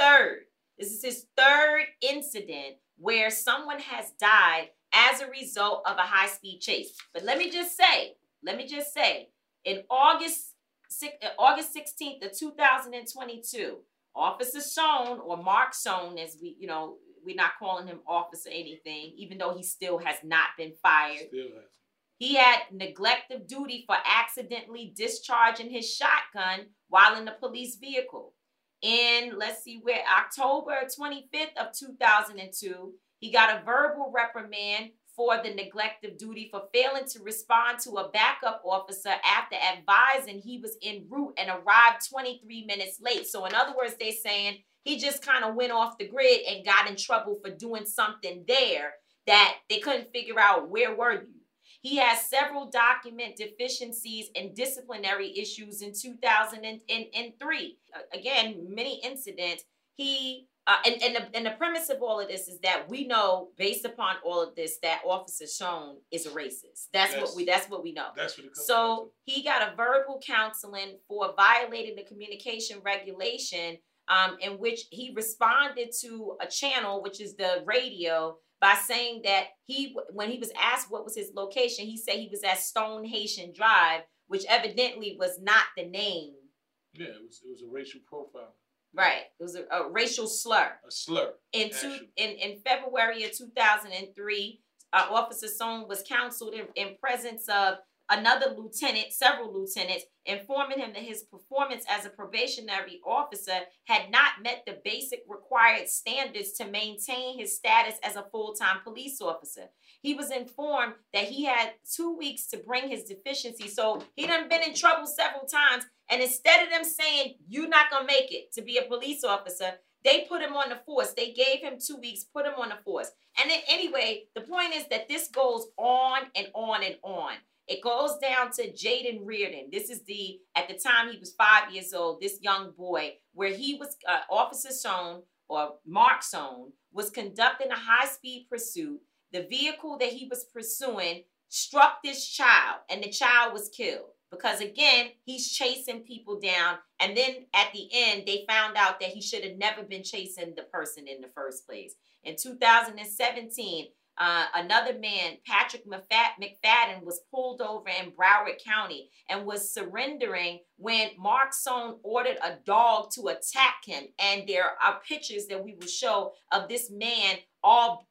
third incident where someone has died as a result of a high-speed chase. But let me just say, in August 16th of 2022, Officer Sohn, or Mark Sohn, as we're not calling him officer anything, even though he still has not been fired. He had neglect of duty for accidentally discharging his shotgun while in a police vehicle. In, October 25th of 2002, he got a verbal reprimand for the neglect of duty for failing to respond to a backup officer after advising he was en route and arrived 23 minutes late. So in other words, they're saying he just kind of went off the grid and got in trouble for doing something there that they couldn't figure out where were you. He has several document deficiencies and disciplinary issues in 2003. Again, many incidents. And the premise of all of this is that we know, based upon all of this, that Officer Sohn is a racist. That's what we know. That's what it comes So he got a verbal counseling for violating the communication regulation, in which he responded to a channel, which is the radio, by saying that when he was asked what was his location, he said he was at Stone Haitian Drive, which evidently was not the name. Yeah, it was a racial profile. Right. It was a racial slur. A slur. In February of 2003, Officer Sohn was counseled in presence of several lieutenants, informing him that his performance as a probationary officer had not met the basic required standards to maintain his status as a full-time police officer. He was informed that he had 2 weeks to bring his deficiency. So he done been in trouble several times. And instead of them saying, you're not going to make it to be a police officer, they put him on the force. They gave him 2 weeks, put him on the force. And then anyway, the point is that this goes on and on and on. It goes down to Jaden Reardon. This is at the time he was 5 years old, this young boy, where he was, Officer Sohn, or Mark Sohn, was conducting a high-speed pursuit. The vehicle that he was pursuing struck this child, and the child was killed. Because again, he's chasing people down. And then at the end, they found out that he should have never been chasing the person in the first place. In 2017, another man, Patrick McFadden, was pulled over in Broward County and was surrendering when Mark Sohn ordered a dog to attack him. And there are pictures that we will show of this man all,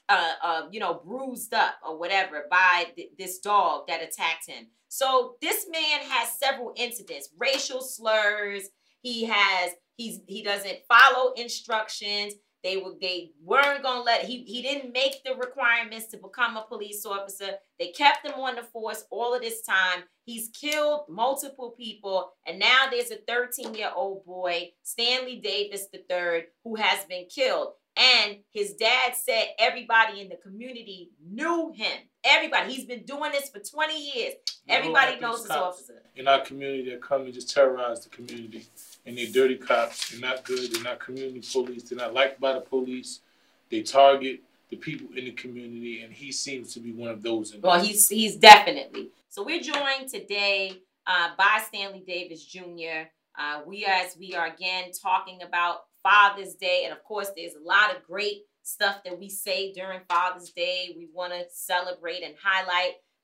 bruised up or whatever by this dog that attacked him. So this man has several incidents, racial slurs. He doesn't follow instructions. They weren't going to let, he didn't make the requirements to become a police officer. They kept him on the force all of this time. He's killed multiple people. And now there's a 13-year-old boy, Stanley Davis III, who has been killed. And his dad said everybody in the community knew him. Everybody. He's been doing this for 20 years. Everybody knows this officer. In our community, that come and just terrorize the community. And they're dirty cops. They're not good. They're not community police. They're not liked by the police. They target the people in the community, and he seems to be one of those. Well, he's definitely. So we're joined today by Stanley Davis Jr. We are again talking about Father's Day, and of course, there's a lot of great stuff that we say during Father's Day. We want to celebrate and highlight.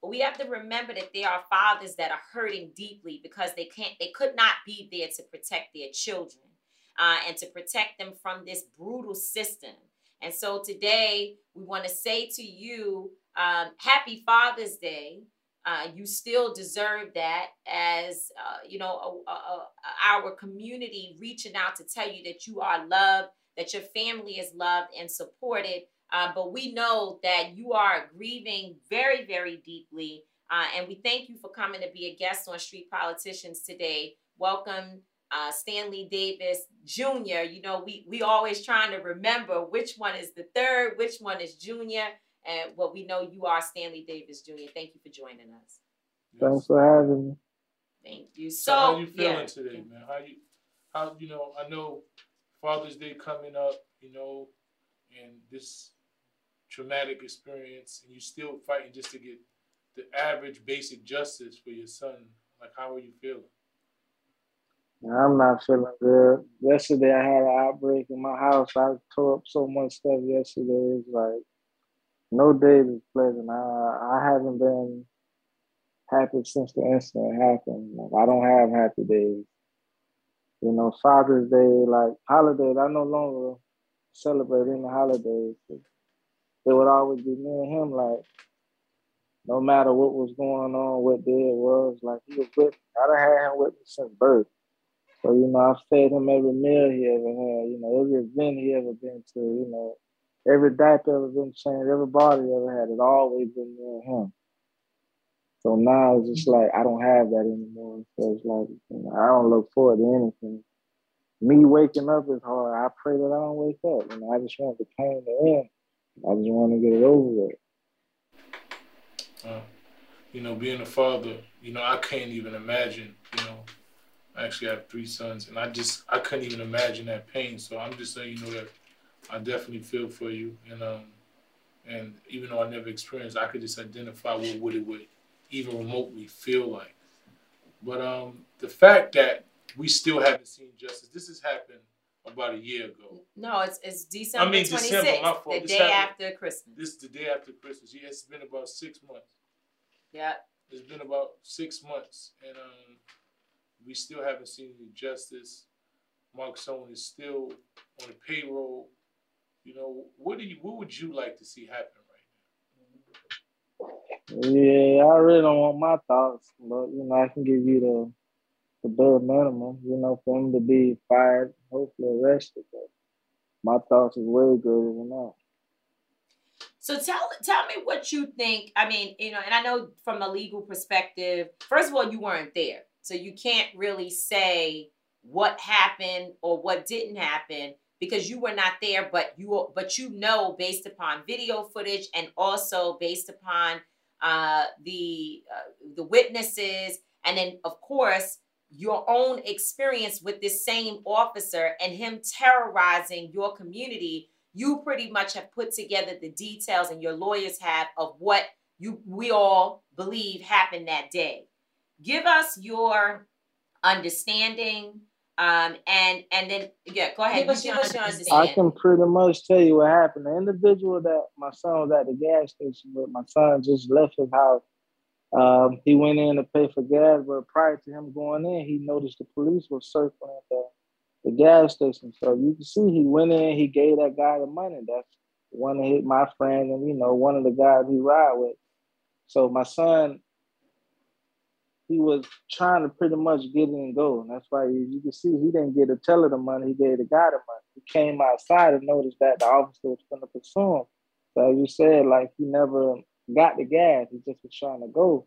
But we have to remember that there are fathers that are hurting deeply because they could not be there to protect their children and to protect them from this brutal system. And so today we want to say to you, happy Father's Day. You still deserve that, as our community reaching out to tell you that you are loved, that your family is loved and supported. But we know that you are grieving very, very deeply. And we thank you for coming to be a guest on Street Politicians today. Welcome, Stanley Davis Jr. You know, we always trying to remember which one is the third, which one is Junior. And we know you are Stanley Davis Jr. Thank you for joining us. Thanks for having me. Thank you. So how you feeling today, man? How I know Father's Day coming up, and this traumatic experience, and you still fighting just to get the average basic justice for your son. Like, how are you feeling? I'm not feeling good. Yesterday I had an outbreak in my house. I tore up so much stuff yesterday. It's like no day is pleasant. I haven't been happy since the incident happened. Like, I don't have happy days. Father's Day, like holidays, I no longer celebrate any holidays. It would always be me and him, like, no matter what was going on, what day it was, like, he was with me. I done had him with me since birth. So, I've fed him every meal he ever had, every event he ever been to, every diaper ever been changed, every body he ever had, it's always been me and him. So now it's just like, I don't have that anymore. So it's like, I don't look forward to anything. Me waking up is hard. I pray that I don't wake up. I just want the pain to end. I just want to get it over with. Being a father, I can't even imagine, I actually have 3 sons, and I couldn't even imagine that pain. So I'm just saying, that I definitely feel for you. And even though I never experienced, I could just identify what it would even remotely feel like. But the fact that we still haven't seen justice, this has happened about a year ago. No, it's December 26th, December, my fault. The day after Christmas. This is the day after Christmas. Yeah, it's been about 6 months. Yeah. It's been about 6 months, and we still haven't seen any justice. Mark Sohn is still on the payroll. What would you like to see happen right now? Yeah, I really don't want my thoughts, but I can give you the bare minimum, for him to be fired, hopefully arrested. But my thoughts is way greater than that. So tell me what you think. I mean, and I know from a legal perspective, first of all, you weren't there. So you can't really say what happened or what didn't happen because you were not there, but based upon video footage and also based upon the witnesses, and then of course your own experience with this same officer and him terrorizing your community. You pretty much have put together the details, and your lawyers have, of what we all believe happened that day. Give us your understanding, and then go ahead. Give us your understanding. I can pretty much tell you what happened. The individual that my son was at the gas station with, my son just left his house. He went in to pay for gas, but prior to him going in, he noticed the police were circling the gas station. So you can see he went in, he gave that guy the money. That's one of my friend and, one of the guys he ride with. So my son, he was trying to pretty much get it and go. And that's why you can see he didn't get the teller the money, he gave the guy the money. He came outside and noticed that the officer was going to pursue him. So as you said, like, he never got the gas, he just was trying to go.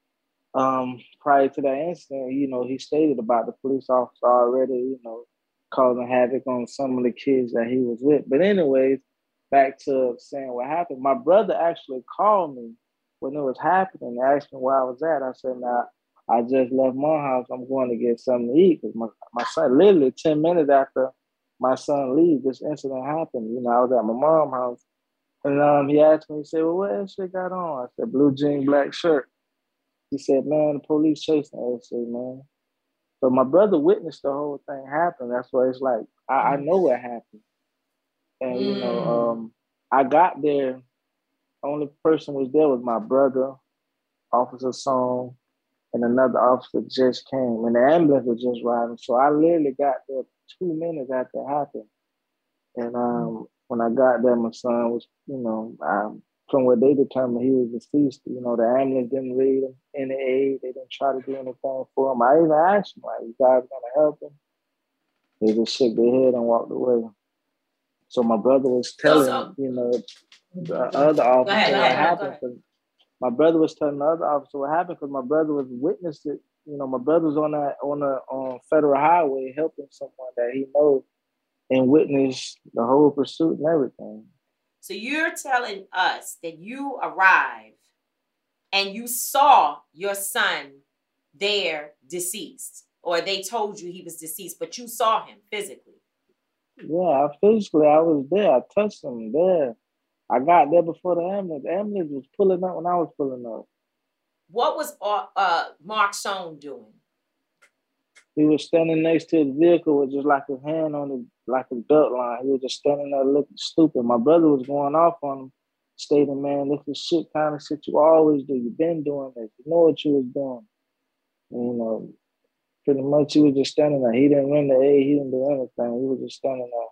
Prior to that incident, he stated about the police officer already, causing havoc on some of the kids that he was with. But anyways, back to saying what happened. My brother actually called me when it was happening and asked me where I was at. I said, "Now, I just left my house. I'm going to get something to eat." Because my son, literally 10 minutes after my son leave, this incident happened. I was at my mom's house. And he asked me, he said, "Well, what that shit got on?" I said, "Blue jean, black shirt." He said, "Man, the police chasing us." I said, "Man." So my brother witnessed the whole thing happen. That's why it's like, I know what happened. And, I got there. Only person was there was my brother, Officer Song, and another officer just came, and the ambulance was just riding. So I literally got there 2 minutes after it happened. And when I got there, my son was, from what they determined, he was deceased. The ambulance didn't read him any aid. They didn't try to do anything for him. I even asked him, like, you guys gonna help him? They just shook their head and walked away. So my brother was telling, the other officer what happened. My brother was telling the other officer what happened because my brother was witnessed it. My brother was on Federal Highway helping someone that he knows and witnessed the whole pursuit and everything. So you're telling us that you arrived and you saw your son there deceased, or they told you he was deceased, but you saw him physically. Yeah, physically I was there. I touched him there. I got there before the ambulance. The ambulance was pulling up when I was pulling up. What was Mark Stone doing? He was standing next to his vehicle with just like his hand on his belt line. He was just standing there looking stupid. My brother was going off on him, stating, man, this is shit you always do. You've been doing this. You know what you was doing. And, pretty much he was just standing there. He didn't run the aid. He didn't do anything. He was just standing there.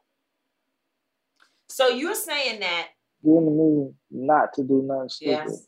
So you're saying that giving me not to do nothing stupid. Yes.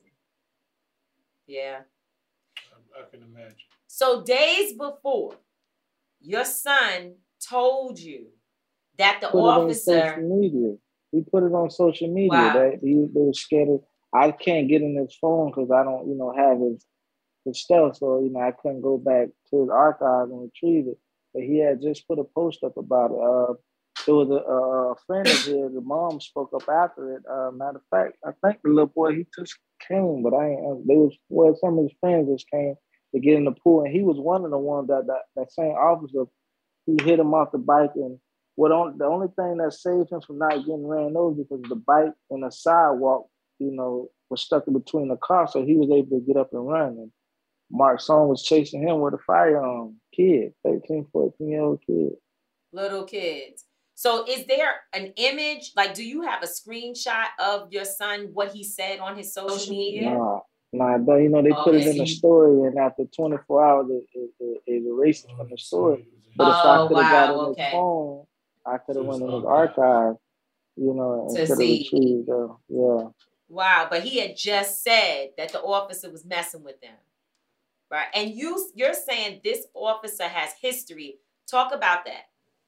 Yeah. I can imagine. So days before, your son told you that the officer... He put it on social media. Wow. That they were scared of... I can't get in his phone because I don't, have his stuff. So, I couldn't go back to his archives and retrieve it. But he had just put a post up about it. There was a friend of his, the mom spoke up after it. Matter of fact, I think the little boy, he just came, but some of his friends just came to get in the pool, and he was one of the ones that same officer, he hit him off the bike, and the only thing that saved him from not getting ran over because the bike and the sidewalk, was stuck in between the car, so he was able to get up and run. And Mark Song was chasing him with a firearm. Kid, 13, 14-year-old kid. Little kids. So is there an image, like, do you have a screenshot of your son, what he said on his social media? Nah, but they put it in the story, and after 24 hours, it erased it from the story. But if I could have got in his phone, I could have went in his archive, and could have retrieved. Yeah. Wow, but he had just said that the officer was messing with them, right? And you're saying this officer has history. Talk about that.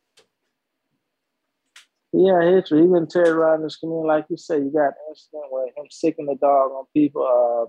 Yeah, history. He been terrorizing this community, like you said. You got an incident where him sicking the dog on people,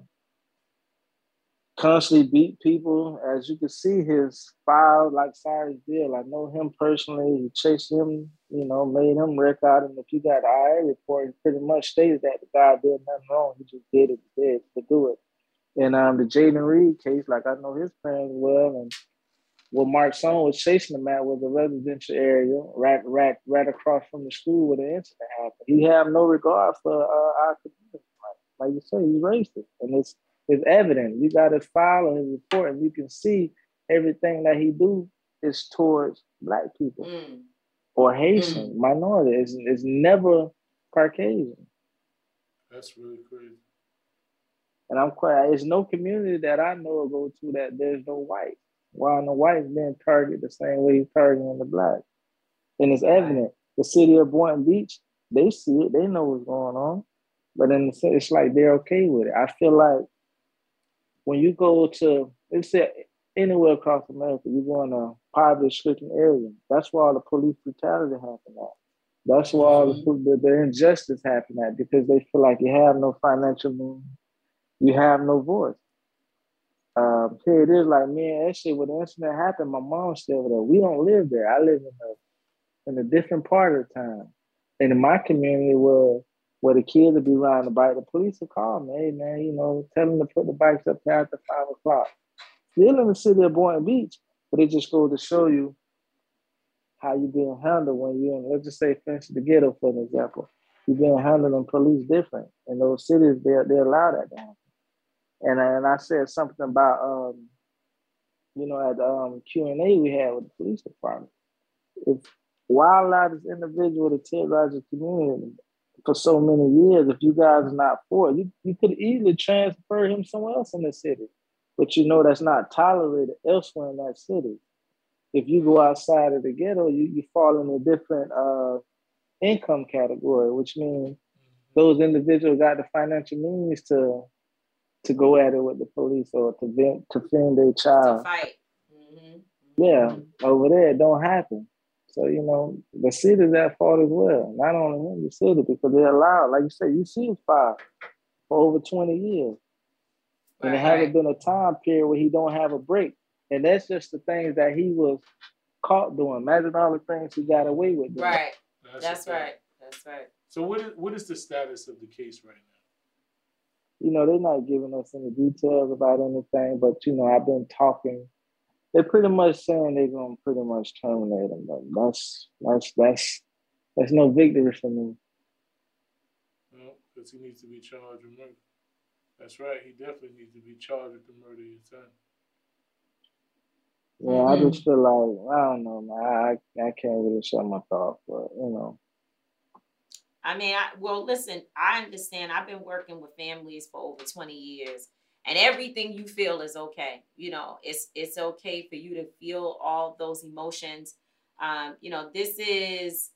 constantly beat people. As you can see, his file, like Cyrus Bill, I know him personally. He chased him, made him wreck out. And if you got the IA report, it pretty much states that the guy did nothing wrong. He just did to do it. And the Jaden Reed case, like I know his parents well, and what Mark Stone was chasing him at was a residential area right across from the school where the incident happened. He had no regard for our community. Like you say, he's racist. And it's evident. You got his file and his report, and you can see everything that he do is towards Black people or Haitian minority. It's never Caucasian. That's really crazy. And there's no community that I know or go to that there's no white. While the whites being targeted the same way he's targeting the Black. And it's evident. The city of Boynton Beach, they see it, they know what's going on. But then it's like they're okay with it. I feel like when you go to, let's say anywhere across America, you go in a poverty-stricken area, that's where all the police brutality happen at. That's where all the injustice happen at, because they feel like you have no financial means, you have no voice. Here it is, like, man, that shit, when the incident happened, my mom's still there. We don't live there. I live in a different part of the town. And in my community where the kids would be riding the bike, the police would call me, hey man, tell them to put the bikes up there after 5 o'clock. Still in the city of Boynton Beach, but it just goes to show you how you're being handled when you're in, let's just say, for instance, the ghetto, for an example. You're being handled in police different. In those cities, they allow that to happen. And I said something about, at the Q&A we had with the police department. Why allow this individual to terrorize the community? The for so many years. If you guys are not for it, you could easily transfer him somewhere else in the city. But you know that's not tolerated elsewhere in that city. If you go outside of the ghetto, you fall in a different income category, which means those individuals got the financial means to go at it with the police or to defend their child. To fight. Yeah, over there it don't happen. So, you know, the city's at fault as well. Not only him, the city, because they allowed, like you said, you see his file for over 20 years. And there hasn't been a time period where he don't have a break. And that's just the things that he was caught doing. Imagine all the things he got away with doing. Right. That's right. So what is the status of the case right now? You know, they're not giving us any details about anything, but, you know, I've been talking. They're pretty much saying they're going to pretty much terminate him. But that's no victory for me. No, because he needs to be charged with murder. That's right. He definitely needs to be charged with the murder of your son. Yeah, I just feel like, I don't know, man. I can't really share my thoughts, but, you know. I mean, listen, I understand. I've been working with families for over 20 years, and everything you feel is okay. You know, it's okay for you to feel all those emotions. You know, it's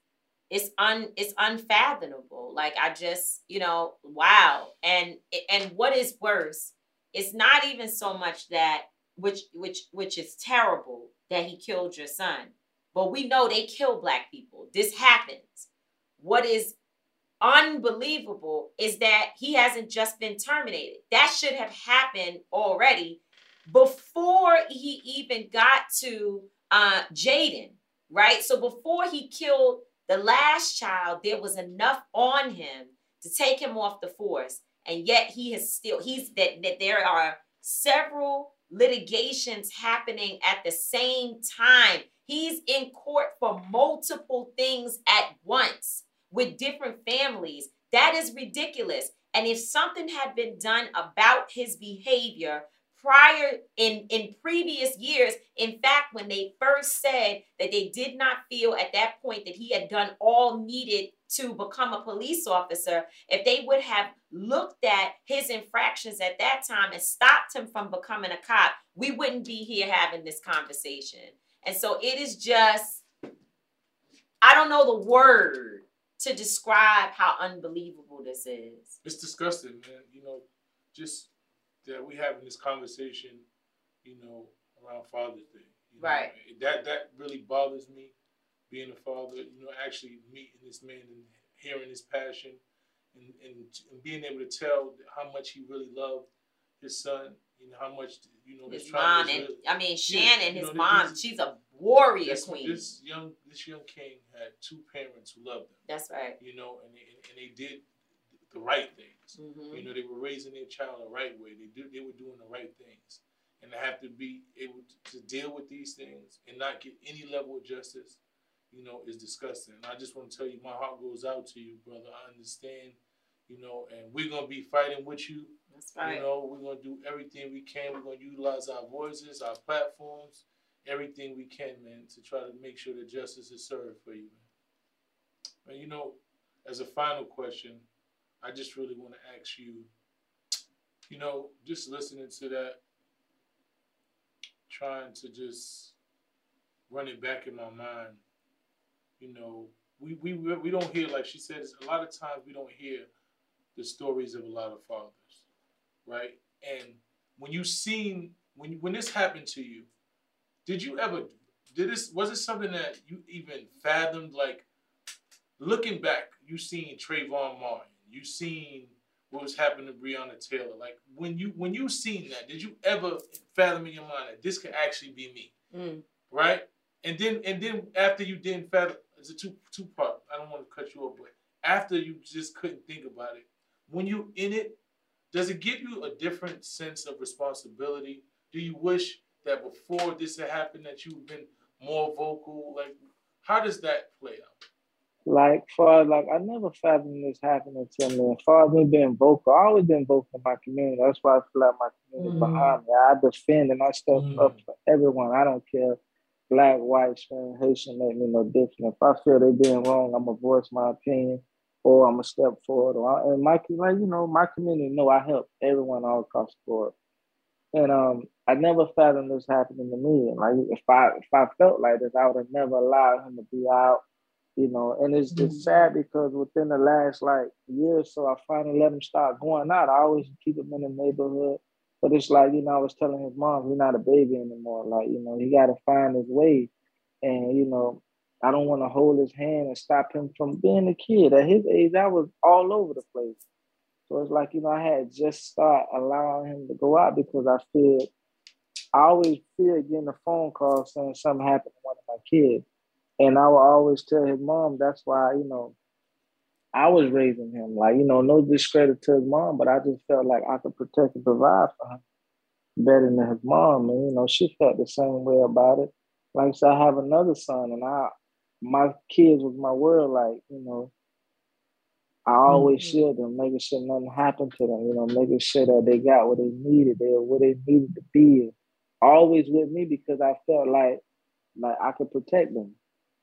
unfathomable. Like, I just, you know, wow. And what is worse, it's not even so much that, which is terrible that he killed your son, but we know they kill Black people. This happens. What is unbelievable is that he hasn't just been terminated. That should have happened already before he even got to Jaden, right? So before he killed the last child, there was enough on him to take him off the force. And yet that there are several litigations happening at the same time. He's in court for multiple things at once with different families. That is ridiculous. And if something had been done about his behavior prior in previous years, in fact, when they first said that they did not feel at that point that he had done all needed to become a police officer, if they would have looked at his infractions at that time and stopped him from becoming a cop, we wouldn't be here having this conversation. And so it is just, I don't know the word to describe how unbelievable this is. It's disgusting, man. You know, just that we having this conversation, you know, around Father's Day. You know, right. That really bothers me, being a father, you know, actually meeting this man and hearing his passion and being able to tell how much he really loved his son, you know, how much, you know, his mom, and really, I mean, Shannon, his mom, she's a warrior queen. This young king had two parents who loved him. That's right. You know, and they did the right things. Mm-hmm. You know, they were raising their child the right way. They were doing the right things. And to have to be able to deal with these things and not get any level of justice, you know, is disgusting. And I just want to tell you, my heart goes out to you, brother. I understand, you know, and we're going to be fighting with you. That's right. You know, we're going to do everything we can. We're going to utilize our voices, our platforms, everything we can, man, to try to make sure that justice is served for you, man. But, you know, as a final question, I just really want to ask you, you know, just listening to that, trying to just run it back in my mind, you know, we don't hear, like she says, a lot of times we don't hear the stories of a lot of fathers, right? And when this happened to you, was it something that you even fathomed? Like, looking back, you seen Trayvon Martin, you seen what was happening to Breonna Taylor. Like, when you seen that, did you ever fathom in your mind that this could actually be me, right? And then after you didn't fathom, it's a two part. I don't want to cut you off, but after you just couldn't think about it, when you in it, does it give you a different sense of responsibility? Do you wish that before this had happened that you've been more vocal? Like, how does that play out? Like, I never fathomed this happening to me. As far as me being vocal, I always been vocal in my community. That's why I feel like my community behind me. I defend and I step up for everyone. I don't care, Black, white, Spanish, Haitian, make me no different. If I feel they being wrong, I'm going to voice my opinion. or I'm a step forward. And my community know I help everyone all across the board. And I never fathomed this happening to me. And like if I felt like this, I would have never allowed him to be out. And it's sad because within the last year or so, I finally let him start going out. I always keep him in the neighborhood. But it's like, I was telling his mom, he's not a baby anymore. He got to find his way. And, I don't want to hold his hand and stop him from being a kid. At his age, I was all over the place. So it's like, I had just start allowing him to go out because I always fear getting a phone call saying something happened to one of my kids. And I would always tell his mom, that's why, I was raising him. No discredit to his mom, but I just felt like I could protect and provide for him better than his mom. And, she felt the same way about it. Like I said, I have another son, and my kids was my world. I always shield them, making sure nothing happened to them, making sure that they got what they needed, where they needed to be. Always with me because I felt like I could protect them.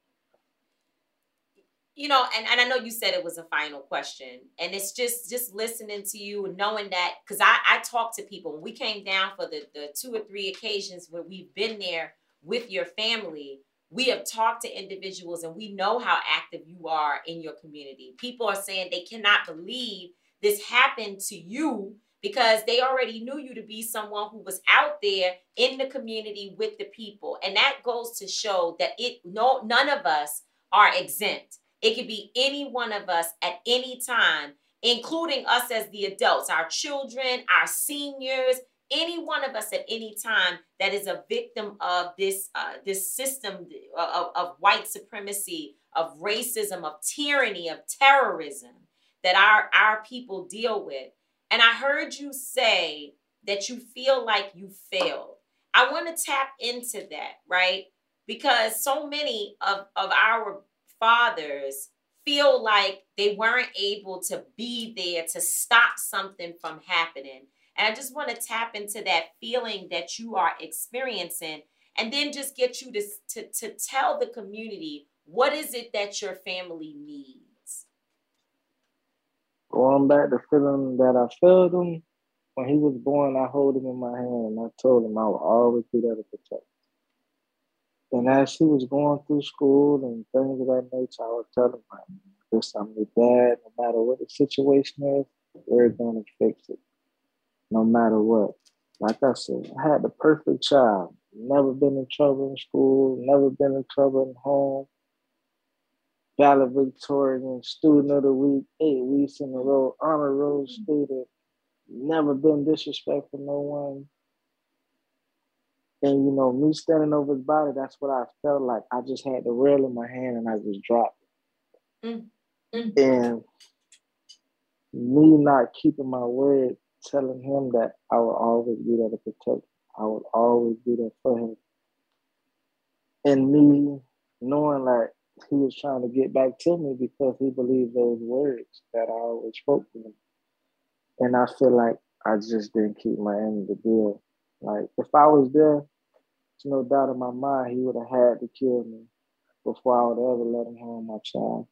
And I know you said it was a final question, and it's just listening to you and knowing that, because I talk to people. When we came down for the 2 or 3 occasions where we've been there with your family, we have talked to individuals and we know how active you are in your community. People are saying they cannot believe this happened to you because they already knew you to be someone who was out there in the community with the people. And that goes to show that none of us are exempt. It could be any one of us at any time, including us as the adults, our children, our seniors, any one of us at any time that is a victim of this system of white supremacy, of racism, of tyranny, of terrorism that our people deal with. And I heard you say that you feel like you failed. I want to tap into that, right? Because so many of our fathers feel like they weren't able to be there to stop something from happening. And I just want to tap into that feeling that you are experiencing, and then just get you to tell the community, what is it that your family needs? Going back to feeling that I felt him, when he was born, I hold him in my hand and I told him I would always be there to protect him. And as he was going through school and things of that nature, I would tell him, this I'm your dad, no matter what the situation is, we're going to fix it. No matter what. Like I said, I had the perfect child. Never been in trouble in school, never been in trouble at home. Valedictorian, student of the week, 8 weeks in a row, honor roll student. Never been disrespectful to no one. And, me standing over his body, that's what I felt like. I just had the rail in my hand and I just dropped it. And me not keeping my word, telling him that I will always be there to protect him. I will always be there for him. And me knowing like he was trying to get back to me because he believed those words that I always spoke to him. And I feel like I just didn't keep my end of the deal. Like, if I was there, there's no doubt in my mind he would have had to kill me before I would ever let him harm my child.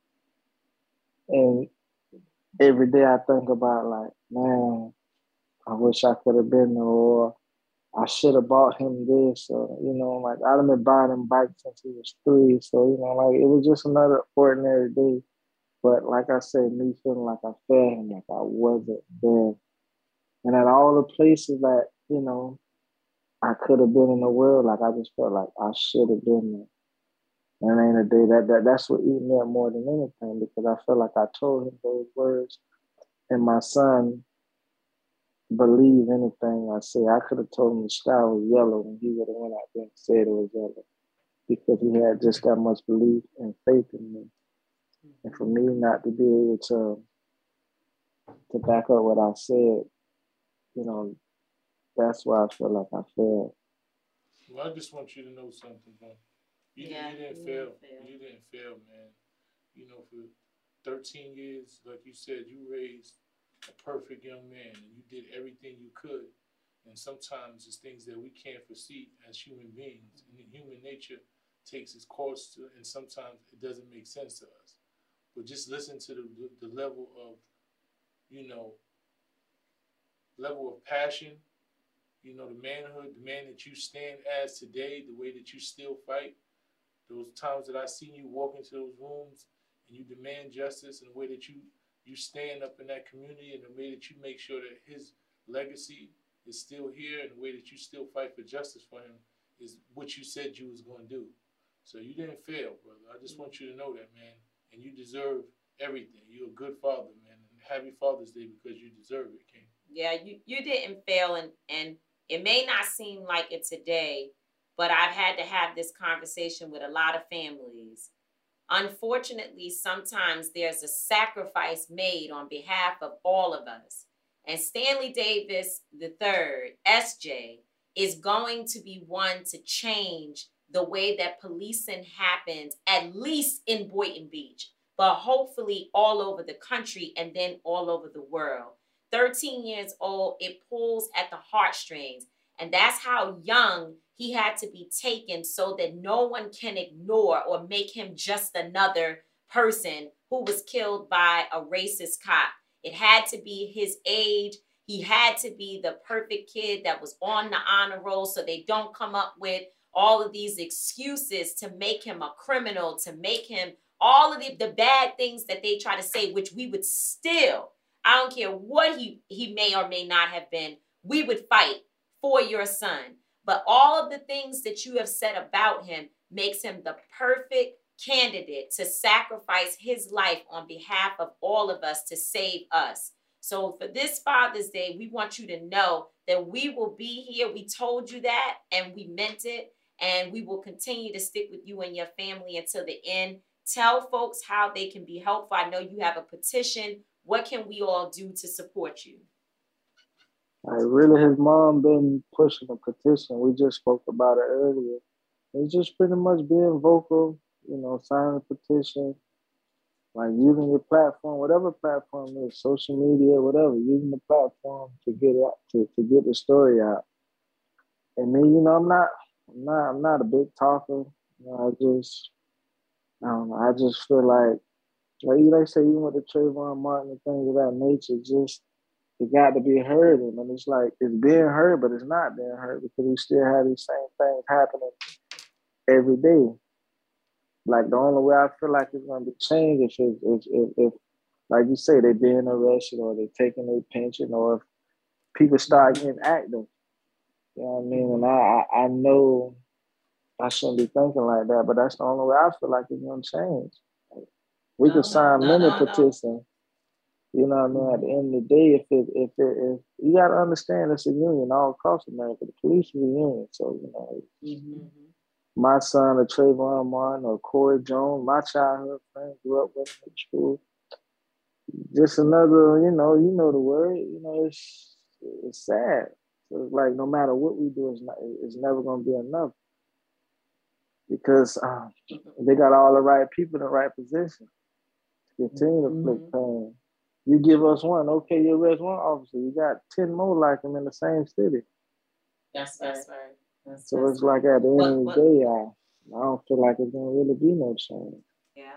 And every day I think about like, man, I wish I could have been there, or I should have bought him this, or, like I've been buying him bikes since he was 3. So, like it was just another ordinary day. But like I said, me feeling like I failed him, like I wasn't there. And at all the places that, I could have been in the world, like I just felt like I should have been there. And at the end of the day, that's what eating me up more than anything, because I feel like I told him those words and my son believe anything I say. I could have told him the sky was yellow when he would have went out there and said it was yellow, because he had just that much belief and faith in me. And for me not to be able to back up what I said, that's why I feel like I failed. Well, I just want you to know something, bro. You didn't fail. You didn't fail, man. For 13 years, like you said, you raised a perfect young man, and you did everything you could. And sometimes it's things that we can't foresee as human beings, and human nature takes its course, and sometimes it doesn't make sense to us. but just listen to the level of, level of passion, the manhood, the man that you stand as today, the way that you still fight. Those times that I seen you walk into those rooms and you demand justice, and the way that you stand up in that community, and the way that you make sure that his legacy is still here, and the way that you still fight for justice for him is what you said you was going to do. So you didn't fail, brother. I just want you to know that, man. And you deserve everything. You're a good father, man. And happy Father's Day because you deserve it, King. Yeah, you didn't fail, and it may not seem like it today, but I've had to have this conversation with a lot of families. Unfortunately, sometimes there's a sacrifice made on behalf of all of us. And Stanley Davis III, SJ, is going to be one to change the way that policing happens, at least in Boynton Beach, but hopefully all over the country and then all over the world. 13 years old, it pulls at the heartstrings. And that's how young he had to be taken so that no one can ignore or make him just another person who was killed by a racist cop. It had to be his age. He had to be the perfect kid that was on the honor roll so they don't come up with all of these excuses to make him a criminal, to make him all of the bad things that they try to say, which we would still, I don't care what he may or may not have been, we would fight for your son. But all of the things that you have said about him makes him the perfect candidate to sacrifice his life on behalf of all of us to save us. So for this Father's Day, we want you to know that we will be here. We told you that and we meant it. And we will continue to stick with you and your family until the end. Tell folks how they can be helpful. I know you have a petition. What can we all do to support you? Really, his mom been pushing a petition. We just spoke about it earlier. It's just pretty much being vocal, signing a petition, like using your platform, whatever platform it is, social media, whatever, using the platform to get out, to get the story out. And me, I'm not a big talker. I just feel like they say, even with the Trayvon Martin and things of that nature, just it got to be heard. And it's like it's being heard, but it's not being heard because we still have these same things happening every day. Like the only way I feel like it's going to be changed if like you say, they're being arrested or they're taking their pension or if people start getting active. You know what I mean? And I know I shouldn't be thinking like that, but that's the only way I feel like it's going to change. We could sign many petitions. You know what I mean? At the end of the day, if you got to understand it's a union all across America. The police is a union. So, my son, or Trayvon Martin or Corey Jones, my childhood friend, grew up with him in school. Just another, you know the word, it's sad. So it's like no matter what we do, it's never going to be enough. Because they got all the right people in the right position to continue to inflict pain. You give us one, okay, you arrest one officer, you got 10 more like him in the same city. That's right. So it's like at the end of the day, I don't feel like it's going to really be no change. Yeah.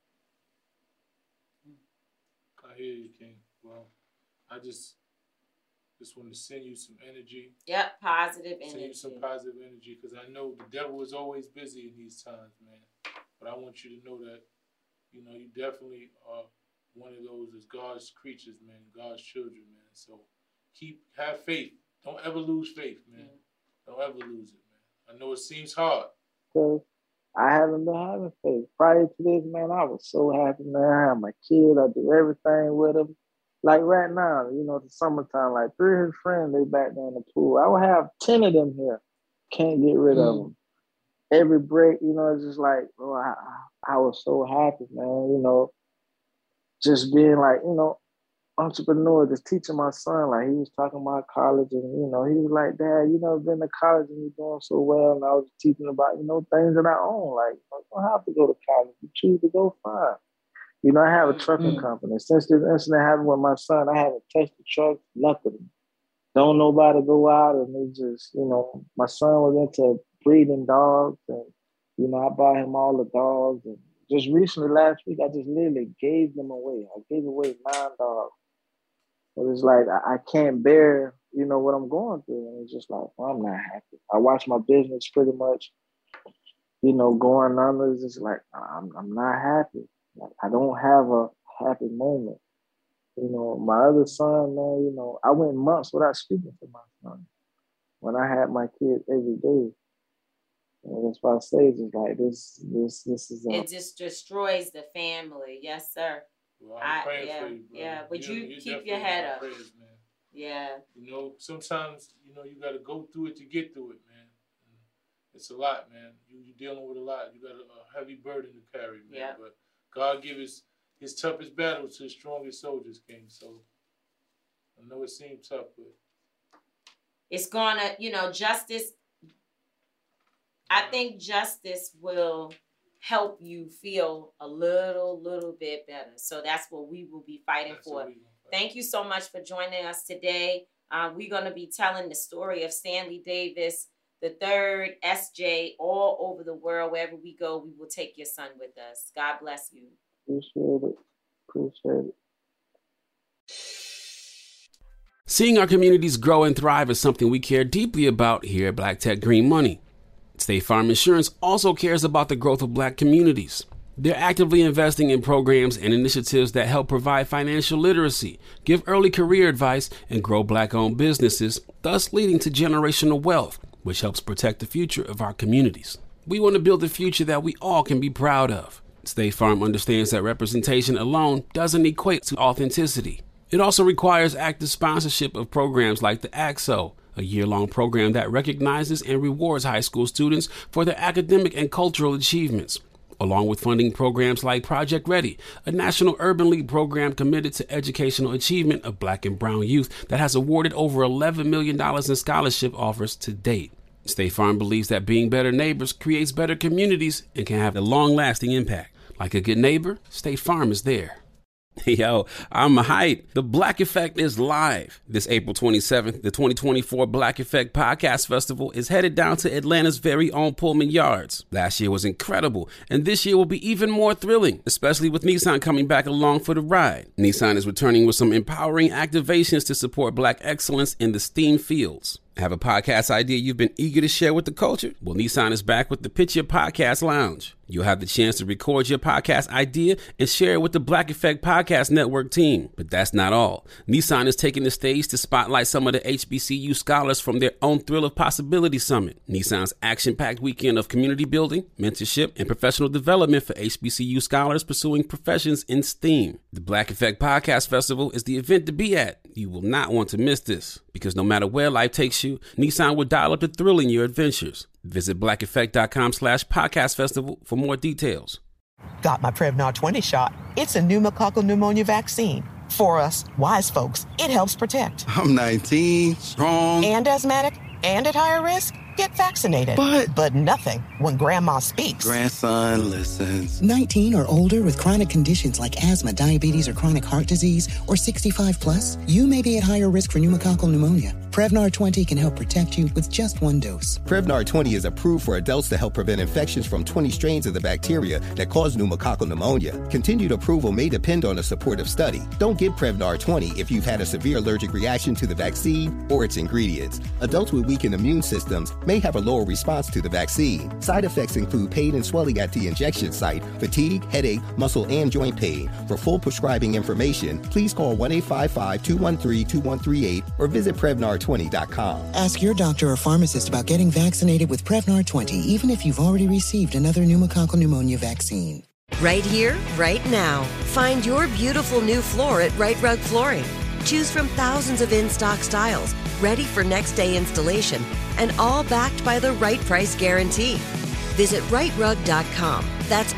I hear you, King. Well, I just want to send you some energy. Yep, positive energy. Send you some positive energy because I know the devil is always busy in these times, man. But I want you to know that, you definitely are one of those as God's creatures, man, God's children, man. So have faith. Don't ever lose faith, man. Don't ever lose it, man. I know it seems hard. So I haven't been having faith. Prior to this, man, I was so happy, man. I have my kid. I do everything with him. Like right now, the summertime, like 3 of his friends, they back there in the pool. I would have 10 of them here. Can't get rid of them. Every break, it's just like, I was so happy, man, just being like, entrepreneur, just teaching my son, like he was talking about college and, he was like, Dad, you never been to college and you're doing so well. And I was teaching about, things that I own. Like, you don't have to go to college. You choose to go, fine. I have a trucking company. Since this incident happened with my son, I haven't touched the truck, nothing. Don't nobody go out and they just, my son was into breeding dogs and, I bought him all the dogs and just recently, last week, I just literally gave them away. I gave away 9 dogs. But it's like, I can't bear, what I'm going through. And it's just like, well, I'm not happy. I watch my business pretty much, going under. It's just like, I'm not happy. Like, I don't have a happy moment. My other son, man, I went months without speaking to my son. When I had my kids every day. And that's why I say it's just like this is it just destroys the family. Yes, sir. Well, I'm praying for you, bro. Yeah, but you keep your head up. Prayers, man. Yeah. Sometimes, you got to go through it to get through it, man. It's a lot, man. You're dealing with a lot. You got a heavy burden to carry, man. Yeah. But God gives his toughest battles to his strongest soldiers, King. So I know it seems tough, but it's gonna, justice. I think justice will help you feel a little bit better. So that's what we will be fighting for. Thank you so much for joining us today. We're going to be telling the story of Stanley Davis III, SJ, all over the world. Wherever we go, we will take your son with us. God bless you. Appreciate it. Seeing our communities grow and thrive is something we care deeply about here at Black Tech Green Money. State Farm Insurance also cares about the growth of Black communities. They're actively investing in programs and initiatives that help provide financial literacy, give early career advice, and grow Black-owned businesses, thus leading to generational wealth, which helps protect the future of our communities. We want to build a future that we all can be proud of. State Farm understands that representation alone doesn't equate to authenticity. It also requires active sponsorship of programs like the AXO, a year-long program that recognizes and rewards high school students for their academic and cultural achievements, along with funding programs like Project Ready, a National Urban League program committed to educational achievement of Black and brown youth that has awarded over $11 million in scholarship offers to date. State Farm believes that being better neighbors creates better communities and can have a long-lasting impact. Like a good neighbor, State Farm is there. Yo, I'm hyped. The Black Effect is live. This April 27th, the 2024 Black Effect Podcast Festival is headed down to Atlanta's very own Pullman Yards. Last year was incredible, and this year will be even more thrilling, especially with Nissan coming back along for the ride. Nissan is returning with some empowering activations to support Black excellence in the STEAM fields. Have a podcast idea you've been eager to share with the culture? Well, Nissan is back with the Pitch Your Podcast Lounge. You'll have the chance to record your podcast idea and share it with the Black Effect Podcast Network team. But that's not all. Nissan is taking the stage to spotlight some of the HBCU scholars from their own Thrill of Possibility Summit, Nissan's action-packed weekend of community building, mentorship, and professional development for HBCU scholars pursuing professions in STEAM. The Black Effect Podcast Festival is the event to be at. You will not want to miss this, because no matter where life takes you, Nissan will dial up the thrill in your adventures. Visit blackeffect.com/podcast festival for more details. Got my Prevnar 20 shot. It's a pneumococcal pneumonia vaccine. For us, wise folks, it helps protect. I'm 19, strong. And asthmatic, and at higher risk. Get vaccinated. But nothing when grandma speaks. Grandson listens. 19 or older with chronic conditions like asthma, diabetes, or chronic heart disease, or 65 plus, you may be at higher risk for pneumococcal pneumonia. Prevnar 20 can help protect you with just one dose. Prevnar 20 is approved for adults to help prevent infections from 20 strains of the bacteria that cause pneumococcal pneumonia. Continued approval may depend on a supportive study. Don't get Prevnar 20 if you've had a severe allergic reaction to the vaccine or its ingredients. Adults with weakened immune systems may have a lower response to the vaccine. Side effects include pain and swelling at the injection site, fatigue, headache, muscle, and joint pain. For full prescribing information, please call 1-855-213-2138 or visit Prevnar20.com. Ask your doctor or pharmacist about getting vaccinated with Prevnar 20, even if you've already received another pneumococcal pneumonia vaccine. Right here, right now. Find your beautiful new floor at Right Rug Flooring. Choose from thousands of in-stock styles, ready for next day installation, and all backed by the right price guarantee. Visit rightrug.com. That's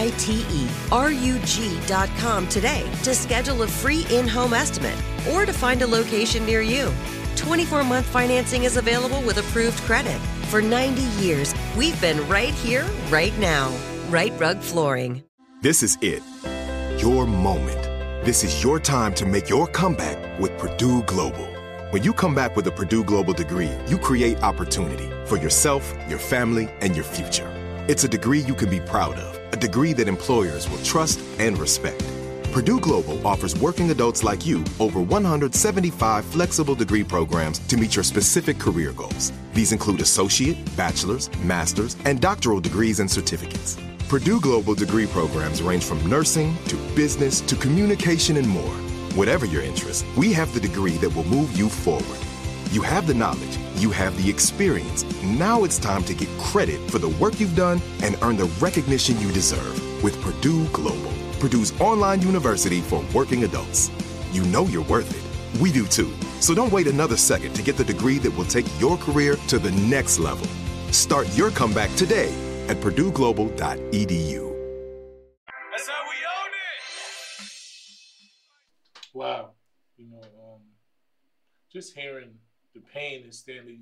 RITERUG.com today to schedule a free in-home estimate or to find a location near you. 24-month financing is available with approved credit. For 90 years, we've been right here, right now. Right Rug Flooring. This is it. Your moment. This is your time to make your comeback with Purdue Global. When you come back with a Purdue Global degree, you create opportunity for yourself, your family, and your future. It's a degree you can be proud of a degree that employers will trust and respect. Purdue Global offers working adults like you over 175 flexible degree programs to meet your specific career goals. These include associate, bachelor's, master's, and doctoral degrees and certificates. Purdue Global degree programs range from nursing to business to communication and more. Whatever your interest, we have the degree that will move you forward. You have the knowledge, you have the experience. Now it's time to get credit for the work you've done and earn the recognition you deserve with Purdue Global, Purdue's online university for working adults. You know you're worth it. We do too. So don't wait another second to get the degree that will take your career to the next level. Start your comeback today at purdueglobal.edu. That's how we own it. Wow. Just hearing the pain in Stanley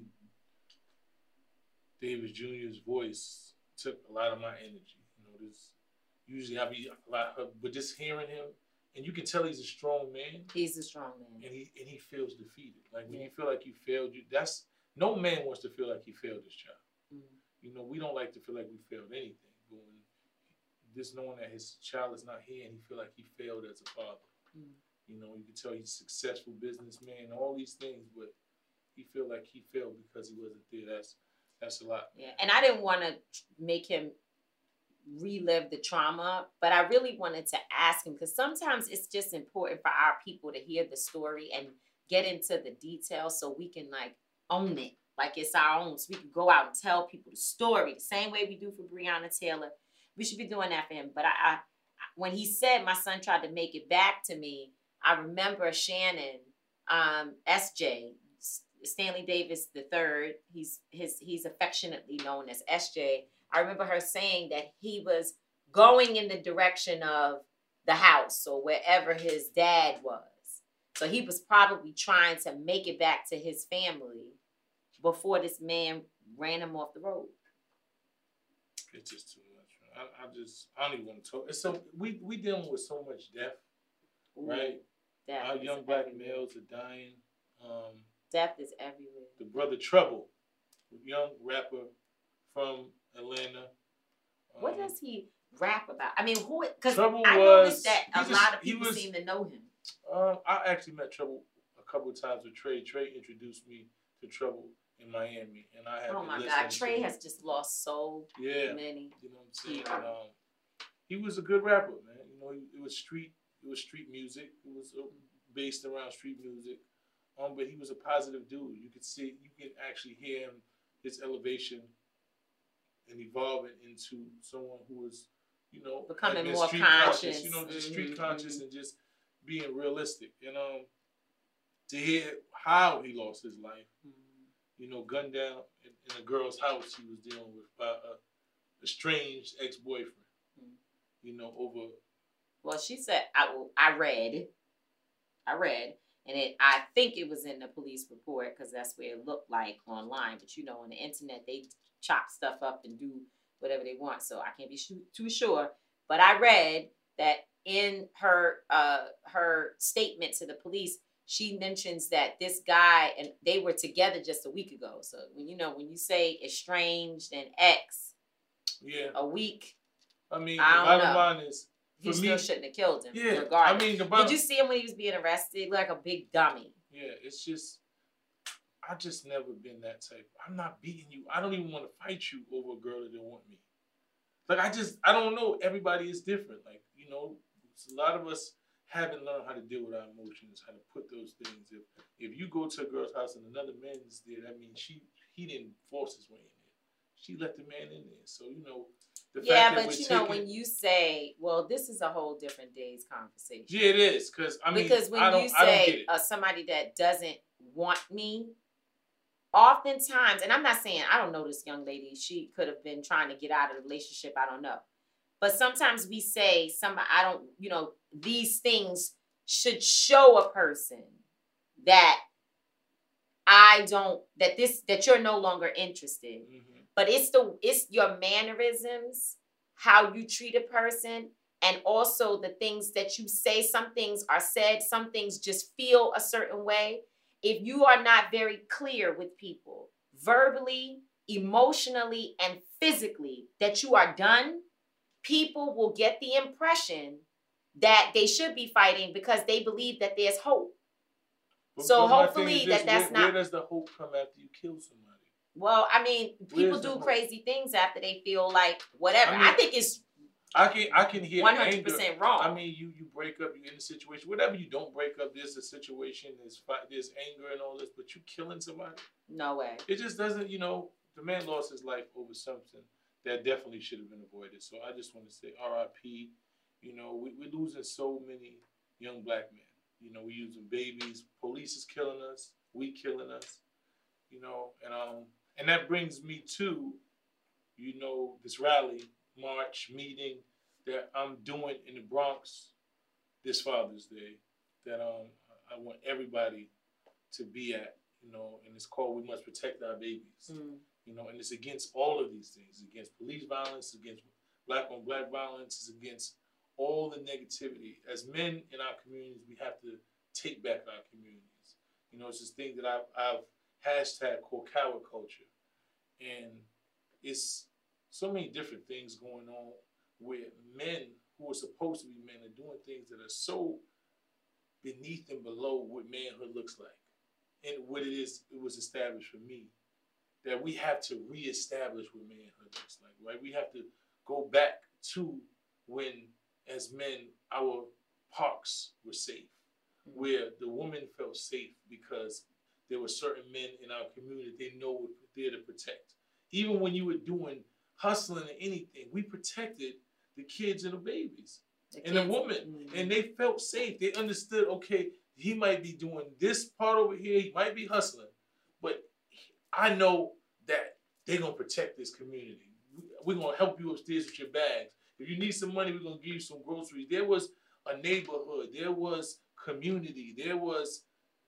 Davis Jr.'s voice took a lot of my energy. Usually I be a lot of, but just hearing him, and you can tell he's a strong man. He's a strong man. And he feels defeated. Like when you feel like you failed, no man wants to feel like he failed his child. Mm-hmm. We don't like to feel like we failed anything. But when just knowing that his child is not here and he feel like he failed as a father. Mm-hmm. You can tell he's a successful businessman, all these things, but he feel like he failed because he wasn't there. That's a lot. Yeah, and I didn't want to make him relive the trauma, but I really wanted to ask him, because sometimes it's just important for our people to hear the story and get into the details so we can own it like it's our own, so we can go out and tell people the story the same way we do for Breonna Taylor. We should be doing that for him. But I when he said my son tried to make it back to me, I remember Shannon, SJ, Stanley Davis III. He's affectionately known as SJ. I remember her saying that he was going in the direction of the house or wherever his dad was. So he was probably trying to make it back to his family before this man ran him off the road. It's just too much. I don't even want to talk. It's so we dealing with so much death, right? Death Our young black males are dying. Death is everywhere. The brother Trouble, young rapper from Atlanta. What does he rap about? I mean, who? Because I noticed that a lot of people seem to know him. I actually met Trouble a couple of times with Trey. Trey introduced me to Trouble in Miami, and I had. Oh my God, Trey has just lost so many. You know what I'm saying? He was a good rapper, man. It was street music. It was based around street music. But he was a positive dude. You can actually hear him, his elevation, and evolving into someone who was, becoming more conscious. Just street conscious and just being realistic. To hear how he lost his life. Gunned down in a girl's house he was dealing with by a estranged ex-boyfriend. Over. Well, she said, I read, and I think it was in the police report because that's where it looked like online. But on the internet, they chop stuff up and do whatever they want. So I can't be too sure. But I read that in her statement to the police, she mentions that this guy and they were together just a week ago. So when you say estranged and ex, a week. I mean, the bottom line is he still shouldn't have killed him. Yeah, regardless. I mean, did you see him when he was being arrested? Like a big dummy. Yeah, it's just I just never been that type. I'm not beating you. I don't even want to fight you over a girl that don't want me. Like I don't know. Everybody is different. Like a lot of us haven't learned how to deal with our emotions, how to put those things. If you go to a girl's house and another man is there, that means he didn't force his way in there. She let the man in there. So the fact that when you say, well, this is a whole different day's conversation. Yeah, it is because when you say somebody that doesn't want me, oftentimes, and I'm not saying I don't know this young lady. She could have been trying to get out of the relationship. I don't know. But sometimes we say these things should show a person that that you're no longer interested. Mm-hmm. But it's your mannerisms, how you treat a person, and also the things that you say. Some things are said, some things just feel a certain way. If you are not very clear with people, verbally, emotionally, and physically, that you are done, people will get the impression that they should be fighting because they believe that there's hope. So hopefully that's not. Where does the hope come after you kill somebody? Well, I mean, people do crazy things after they feel like whatever. I think it's. I can hear 100% wrong. I mean, you break up, you're in a situation. Whatever you don't break up, there's a situation, there's anger and all this, but you killing somebody? No way. It just doesn't. The man lost his life over something that definitely should have been avoided. So I just want to say R.I.P. We're losing so many young black men. We're using babies. Police is killing us. We killing us. And that brings me to, this rally, march, meeting that I'm doing in the Bronx this Father's Day that I want everybody to be at, and it's called We Must Protect Our Babies. And it's against all of these things. It's against police violence, against black-on-black violence, it's against all the negativity. As men in our communities, we have to take back our communities. It's this thing that I've hashtag called coward culture. And it's so many different things going on where men who are supposed to be men are doing things that are so beneath and below what manhood looks like. And what it was established for me, that we have to reestablish what manhood looks like, right? We have to go back to when, as men, our parks were safe, where the woman felt safe because there were certain men in our community they know were there to protect. Even when you were doing hustling or anything, we protected the kids and the babies and the woman, and they felt safe. They understood, okay, he might be doing this part over here, he might be hustling, but I know that they're going to protect this community. We're going to help you upstairs with your bags. If you need some money, we're going to give you some groceries. There was a neighborhood. There was community. There was,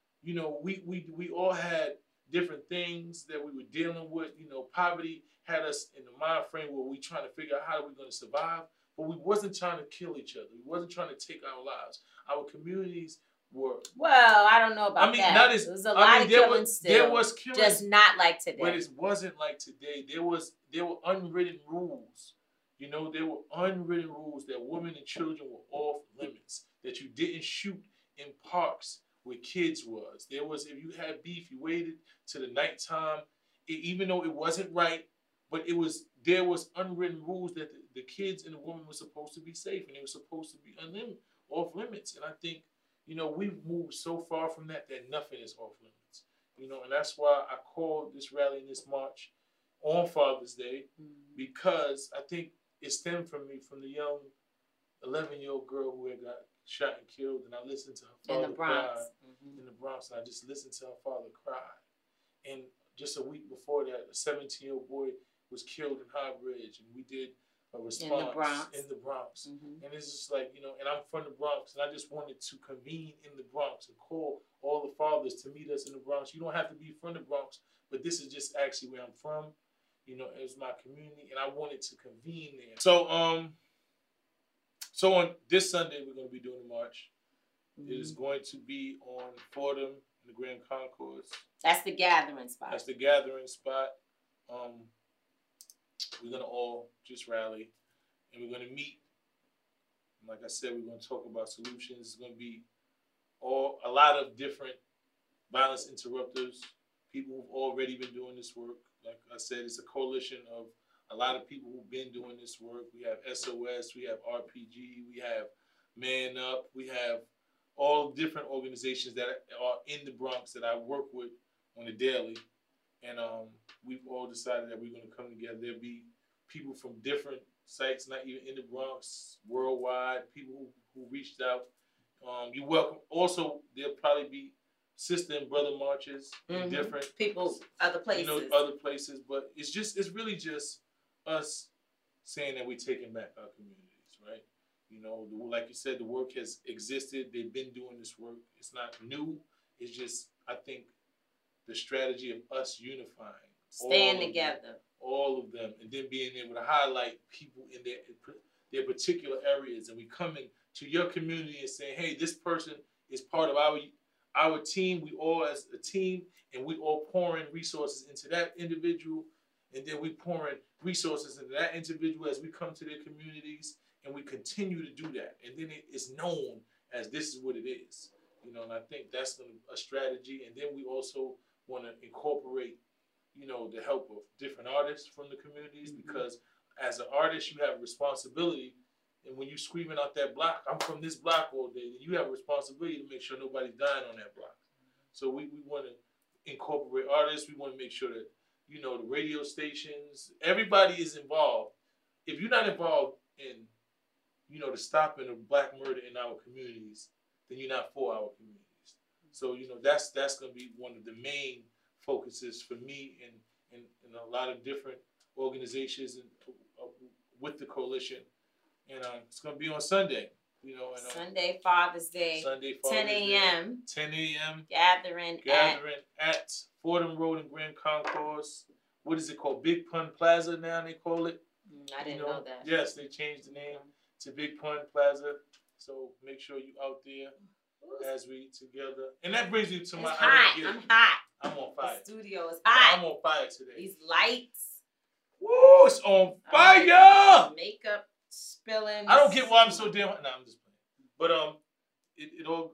we all had different things that we were dealing with. Poverty had us in the mind frame where we trying to figure out how we're going to survive, but we wasn't trying to kill each other. We wasn't trying to take our lives. Our communities were. Well, I don't know about that. There was a lot of killing still. There was killing, just not like today. But it wasn't like today. There were unwritten rules. There were unwritten rules that women and children were off limits. That you didn't shoot in parks where kids was. There was, if you had beef, you waited to the nighttime. Even though it wasn't right, but there was unwritten rules that the kids and the woman were supposed to be safe, and they were supposed to be off limits. And I think, we've moved so far from that nothing is off limits. And that's why I called this rally and this march on Father's Day, because I think it stemmed from the young 11-year-old girl who had got shot and killed, and I listened to her father cry in the Bronx, and I just listened to her father cry. And just a week before that, a 17-year-old boy was killed in High Bridge, and we did a response in the Bronx. And it's just like, and I'm from the Bronx, and I just wanted to convene in the Bronx and call all the fathers to meet us in the Bronx. You don't have to be from the Bronx, but this is just actually where I'm from. It was my community, and I wanted to convene there. So on this Sunday, we're going to be doing the march. It is going to be on Fordham in the Grand Concourse. That's the gathering spot. That's the gathering spot. We're going to all just rally, and we're going to meet. Like I said, we're going to talk about solutions. It's going to be a lot of different violence interrupters, people who've already been doing this work. Like I said, it's a coalition of a lot of people who've been doing this work. We have SOS, we have RPG, we have Man Up, we have all different organizations that are in the Bronx that I work with on a daily. And we've all decided that we're going to come together. There'll be people from different sites, not even in the Bronx, worldwide, people who reached out. You're welcome. Also, there'll probably be sister and brother marches in different people, other places. Other places. But it's really just us saying that we're taking back our communities, right? Like you said, the work has existed. They've been doing this work. It's not new. It's just, I think, the strategy of us unifying. Staying together. All of them. And then being able to highlight people in their particular areas. And we come into your community and say, hey, this person is part of our team. We all as a team, and we all pouring resources into that individual. And then we pouring resources into that individual as we come to their communities, and we continue to do that. And then it's known as this is what it is. You know, and I think that's a strategy. And then we also want to incorporate, you know, the help of different artists from the communities, because as an artist, you have a responsibility. And when you're screaming out that block, I'm from this block all day, you have a responsibility to make sure nobody's dying on that block. So we want to incorporate artists. We want to make sure that, you know, the radio stations, everybody is involved. If you're not involved in, you know, the stopping of black murder in our communities, then you're not for our communities. So, you know, that's going to be one of the main focuses for me and a lot of different organizations and with the coalition. And it's going to be on Sunday. You know, and, Sunday, Father's Day. Sunday, Father's 10 a.m. 10 a.m. Gathering at Fordham Road in Grand Concourse. What is it called? Big Pun Plaza now they call it. I didn't know that. Yes, they changed the name to Big Pun Plaza. So make sure you out there as we together. And that brings you to my hot. I'm hot. I'm on fire. The studio is hot. I'm on fire today. These lights. Woo, it's on fire. Makeup spilling. I don't get why I'm so damn. No, I'm just playing. But it all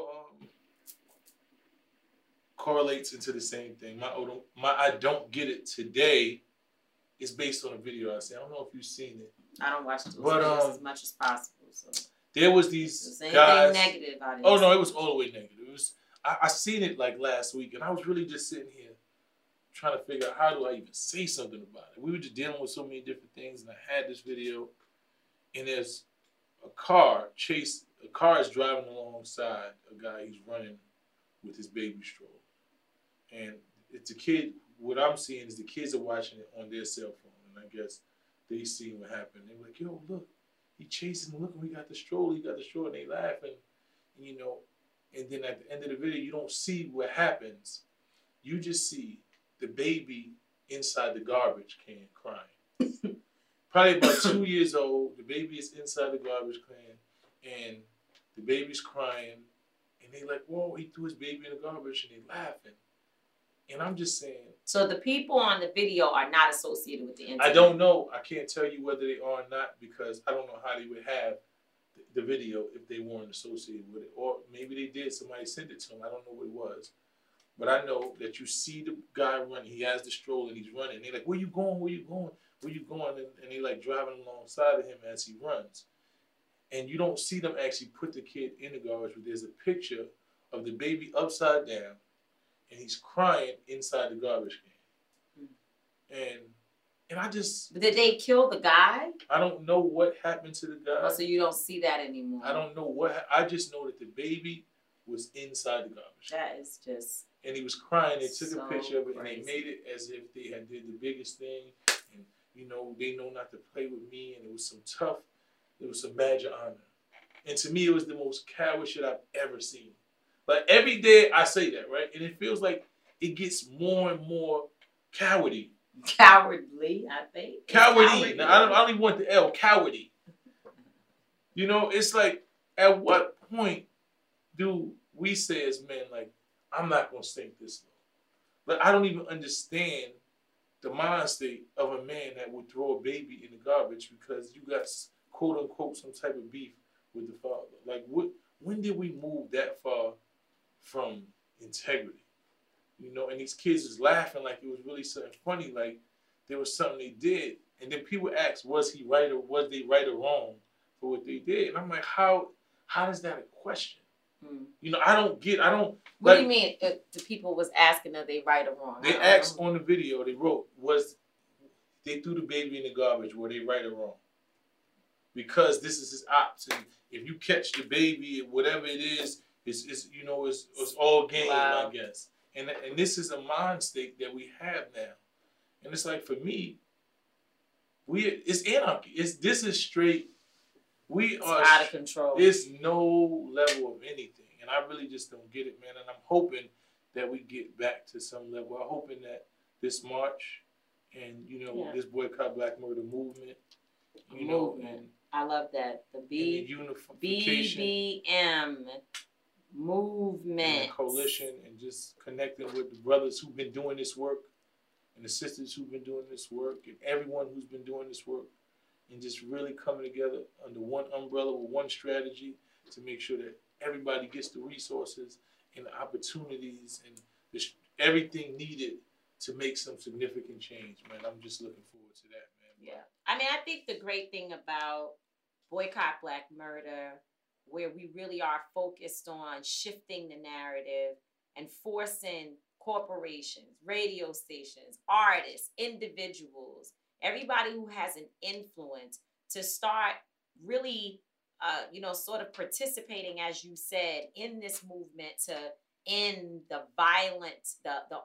correlates into the same thing. My I don't get it today is based on a video I see. I don't know if you've seen it. I don't watch those videos as much as possible. So there was these guys. Negative out of Oh no, it was all the way negative. It was I seen it like last week, and I was really just sitting here trying to figure out how do I even say something about it. We were just dealing with so many different things, and I had this video, and there's a car is driving alongside a guy. He's running with his baby stroller, and it's a kid. What I'm seeing is the kids are watching it on their cell phone, and I guess they see what happened. They were like, "Yo, look, he chasing him. Look, we got the stroller. He got the stroller." And they laughing, you know. And then at the end of the video, you don't see what happens. You just see the baby inside the garbage can crying. Probably about 2 years old. The baby is inside the garbage can, and the baby's crying. And they like, whoa, he threw his baby in the garbage, and they laughing. And I'm just saying. So the people on the video are not associated with the incident? I don't know. I can't tell you whether they are or not, because I don't know how they would have the video if they weren't associated with it. Or maybe they did. Somebody sent it to them. I don't know what it was. But I know that you see the guy running. He has the stroller and he's running. They're like, where you going? Where you going? Where you going? And they like driving alongside of him as he runs. And you don't see them actually put the kid in the garbage, but there's a picture of the baby upside down, and he's crying inside the garbage can. And I just... But did they kill the guy? I don't know what happened to the guy. Oh, so you don't see that anymore? I don't know what... I just know that the baby was inside the garbage. That is just... And he was crying. They took a picture of it, crazy. and they made it as if they had did the biggest thing. And, you know, they know not to play with me, and it was some badge of honor. And to me, it was the most coward shit I've ever seen. Like, every day I say that, right? And it feels like it gets more and more cowardy. Cowardly, I think. Cowardly. Now, I don't even want the L. Cowardy. You know, it's like, at what point do we say as men, like, I'm not going to sink this low? Like, I don't even understand the mind state of a man that would throw a baby in the garbage because you got, quote unquote, some type of beef with the father. Like, when did we move that far from integrity? You know, and these kids was laughing like it was really something funny, like there was something they did. And then people ask, was they right or wrong for what they did? And I'm like, how is that a question? You know, I don't. What do you mean? The people was asking, are they right or wrong? They asked on the video. They wrote, they threw the baby in the garbage? Were they right or wrong? Because this is his ops, and if you catch the baby, whatever it is, it's all game, I guess. And this is a mind state that we have now, and it's like for me, it's anarchy. This is straight. We are out of control. There's no level of anything, and I really just don't get it, man. And I'm hoping that we get back to some level. I'm hoping that this march and this boycott Black Murder movement, and I love that the BBM movement and the coalition, and just connecting with the brothers who've been doing this work and the sisters who've been doing this work and everyone who's been doing this work, and just really coming together under one umbrella with one strategy to make sure that everybody gets the resources and the opportunities and everything needed to make some significant change, man. I'm just looking forward to that, man. Yeah. I mean, I think the great thing about Boycott Black Murder, where we really are focused on shifting the narrative and forcing corporations, radio stations, artists, individuals, everybody who has an influence to start really, sort of participating, as you said, in this movement to end the violence,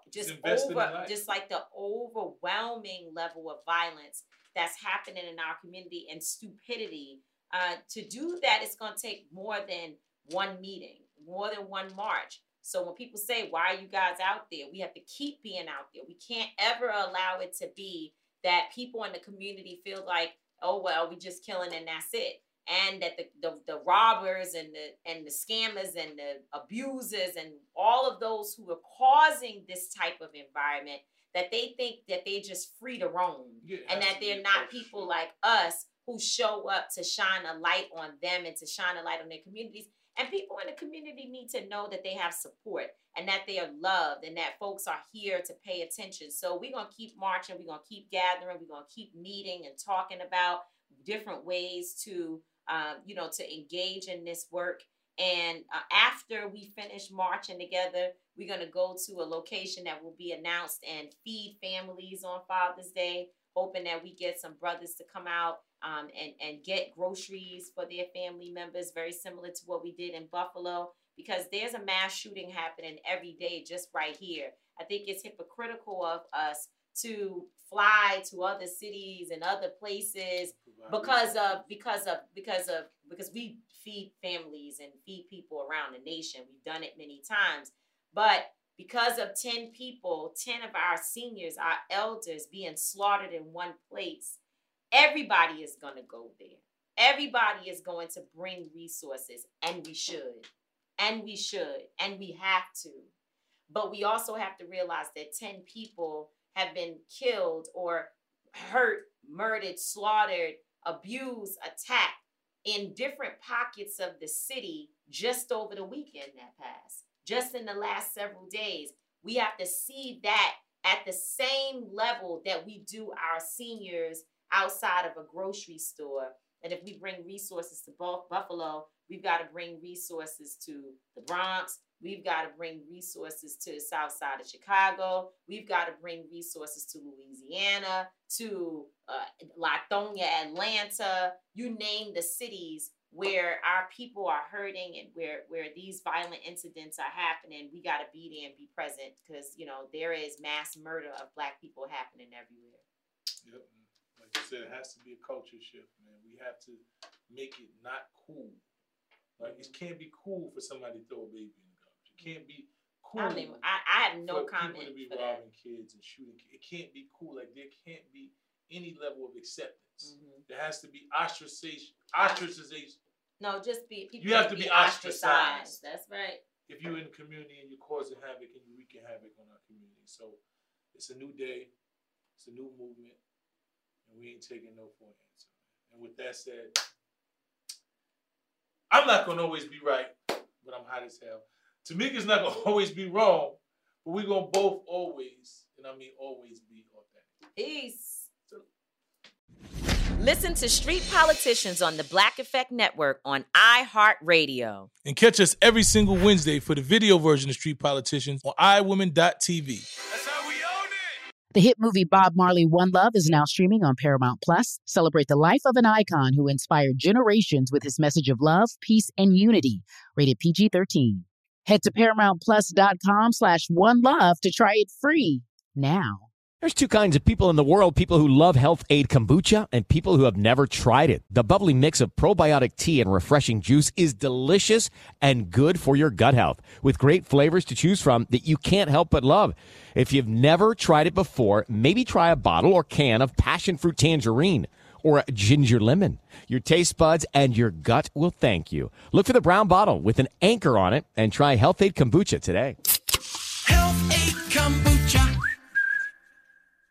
just like the overwhelming level of violence that's happening in our community and stupidity. To do that, it's going to take more than one meeting, more than one march. So when people say, why are you guys out there? We have to keep being out there. We can't ever allow it to be that people in the community feel like, oh, well, we just killing and that's it. And that the robbers and the scammers and the abusers and all of those who are causing this type of environment, that they think that they're just free to roam. Yeah, and that they're not people like us who show up to shine a light on them and to shine a light on their communities. And people in the community need to know that they have support and that they are loved and that folks are here to pay attention. So we're going to keep marching. We're going to keep gathering. We're going to keep meeting and talking about different ways to engage in this work. And after we finish marching together, we're going to go to a location that will be announced and feed families on Father's Day, hoping that we get some brothers to come out and get groceries for their family members, very similar to what we did in Buffalo, because there's a mass shooting happening every day just right here. I think it's hypocritical of us to fly to other cities and other places because we feed families and feed people around the nation. We've done it many times, but because of 10 people, 10 of our seniors, our elders being slaughtered in one place, everybody is going to go there. Everybody is going to bring resources, and we should, and we have to. But we also have to realize that 10 people have been killed or hurt, murdered, slaughtered, abused, attacked in different pockets of the city just over the weekend that passed. Just in the last several days, we have to see that at the same level that we do our seniors outside of a grocery store. And if we bring resources to Buffalo, we've got to bring resources to the Bronx. We've got to bring resources to the south side of Chicago. We've got to bring resources to Louisiana, to Latonia, Atlanta. You name the cities where our people are hurting and where these violent incidents are happening. We got to be there and be present because, there is mass murder of Black people happening everywhere. Yep. Like you said, it has to be a culture shift, man. We have to make it not cool. Like, it can't be cool for somebody to throw a baby in the garbage. It can't be cool. I have no comment for people to be robbing kids and shooting kids. It can't be cool. Like, there can't be any level of acceptance. Mm-hmm. There has to be ostracization. No, just be. You have to be ostracized. That's right. If you're in the community and you're causing havoc and you're wreaking havoc on our community. So it's a new day. It's a new movement. And we ain't taking no for an answer. And with that said, I'm not going to always be right, but I'm hot as hell. Tamika's not going to always be wrong, but we're going to both always, and I mean always, be authentic. Peace. Listen to Street Politicians on the Black Effect Network on iHeartRadio. And catch us every single Wednesday for the video version of Street Politicians on iWomen.tv. That's how we own it. The hit movie Bob Marley, One Love is now streaming on Paramount+. Celebrate the life of an icon who inspired generations with his message of love, peace, and unity. Rated PG-13. Head to ParamountPlus.com/OneLove to try it free now. There's two kinds of people in the world, people who love Health Aid Kombucha and people who have never tried it. The bubbly mix of probiotic tea and refreshing juice is delicious and good for your gut health, with great flavors to choose from that you can't help but love. If you've never tried it before, maybe try a bottle or can of passion fruit tangerine or ginger lemon. Your taste buds and your gut will thank you. Look for the brown bottle with an anchor on it and try Health Aid Kombucha today. Health Aid Kombucha.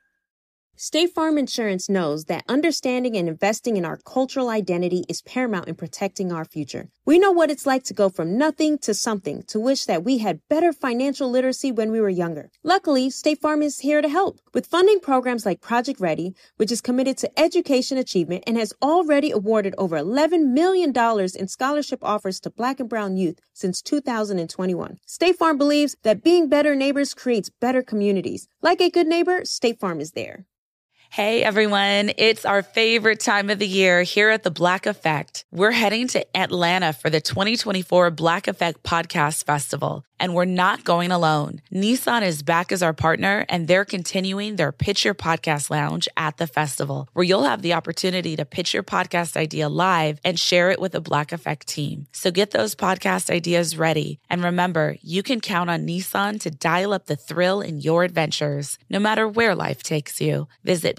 State Farm Insurance knows that understanding and investing in our cultural identity is paramount in protecting our future. We know what it's like to go from nothing to something, to wish that we had better financial literacy when we were younger. Luckily, State Farm is here to help with funding programs like Project Ready, which is committed to education achievement and has already awarded over $11 million in scholarship offers to Black and brown youth since 2021. State Farm believes that being better neighbors creates better communities. Like a good neighbor, State Farm is there. Hey everyone, it's our favorite time of the year here at the Black Effect. We're heading to Atlanta for the 2024 Black Effect Podcast Festival, and we're not going alone. Nissan is back as our partner, and they're continuing their Pitch Your Podcast Lounge at the festival, where you'll have the opportunity to pitch your podcast idea live and share it with the Black Effect team. So get those podcast ideas ready. And remember, you can count on Nissan to dial up the thrill in your adventures, no matter where life takes you. Visit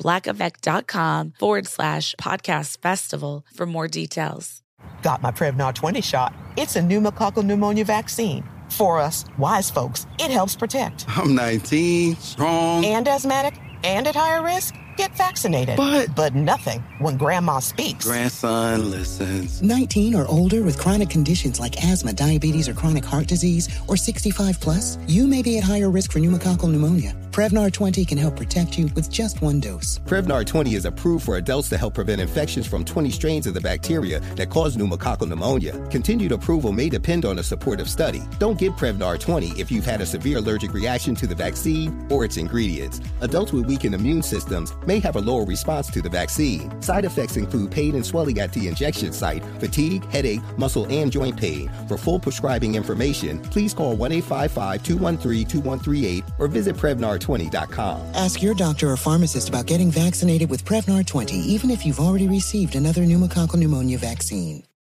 blackeffect.com/podcast festival for more details. Got my Prevnar 20 shot. It's a pneumococcal pneumonia vaccine. For us, wise folks, it helps protect. I'm 19, strong. And asthmatic, and at higher risk. Get vaccinated. But nothing when grandma speaks. Grandson listens. 19 or older with chronic conditions like asthma, diabetes, or chronic heart disease, or 65 plus, you may be at higher risk for pneumococcal pneumonia. Prevnar 20 can help protect you with just one dose. Prevnar 20 is approved for adults to help prevent infections from 20 strains of the bacteria that cause pneumococcal pneumonia. Continued approval may depend on a supportive study. Don't get Prevnar 20 if you've had a severe allergic reaction to the vaccine or its ingredients. Adults with weakened immune systems may have a lower response to the vaccine. Side effects include pain and swelling at the injection site, fatigue, headache, muscle, and joint pain. For full prescribing information, please call 1-855-213-2138 or visit Prevnar20.com. Ask your doctor or pharmacist about getting vaccinated with Prevnar 20, even if you've already received another pneumococcal pneumonia vaccine.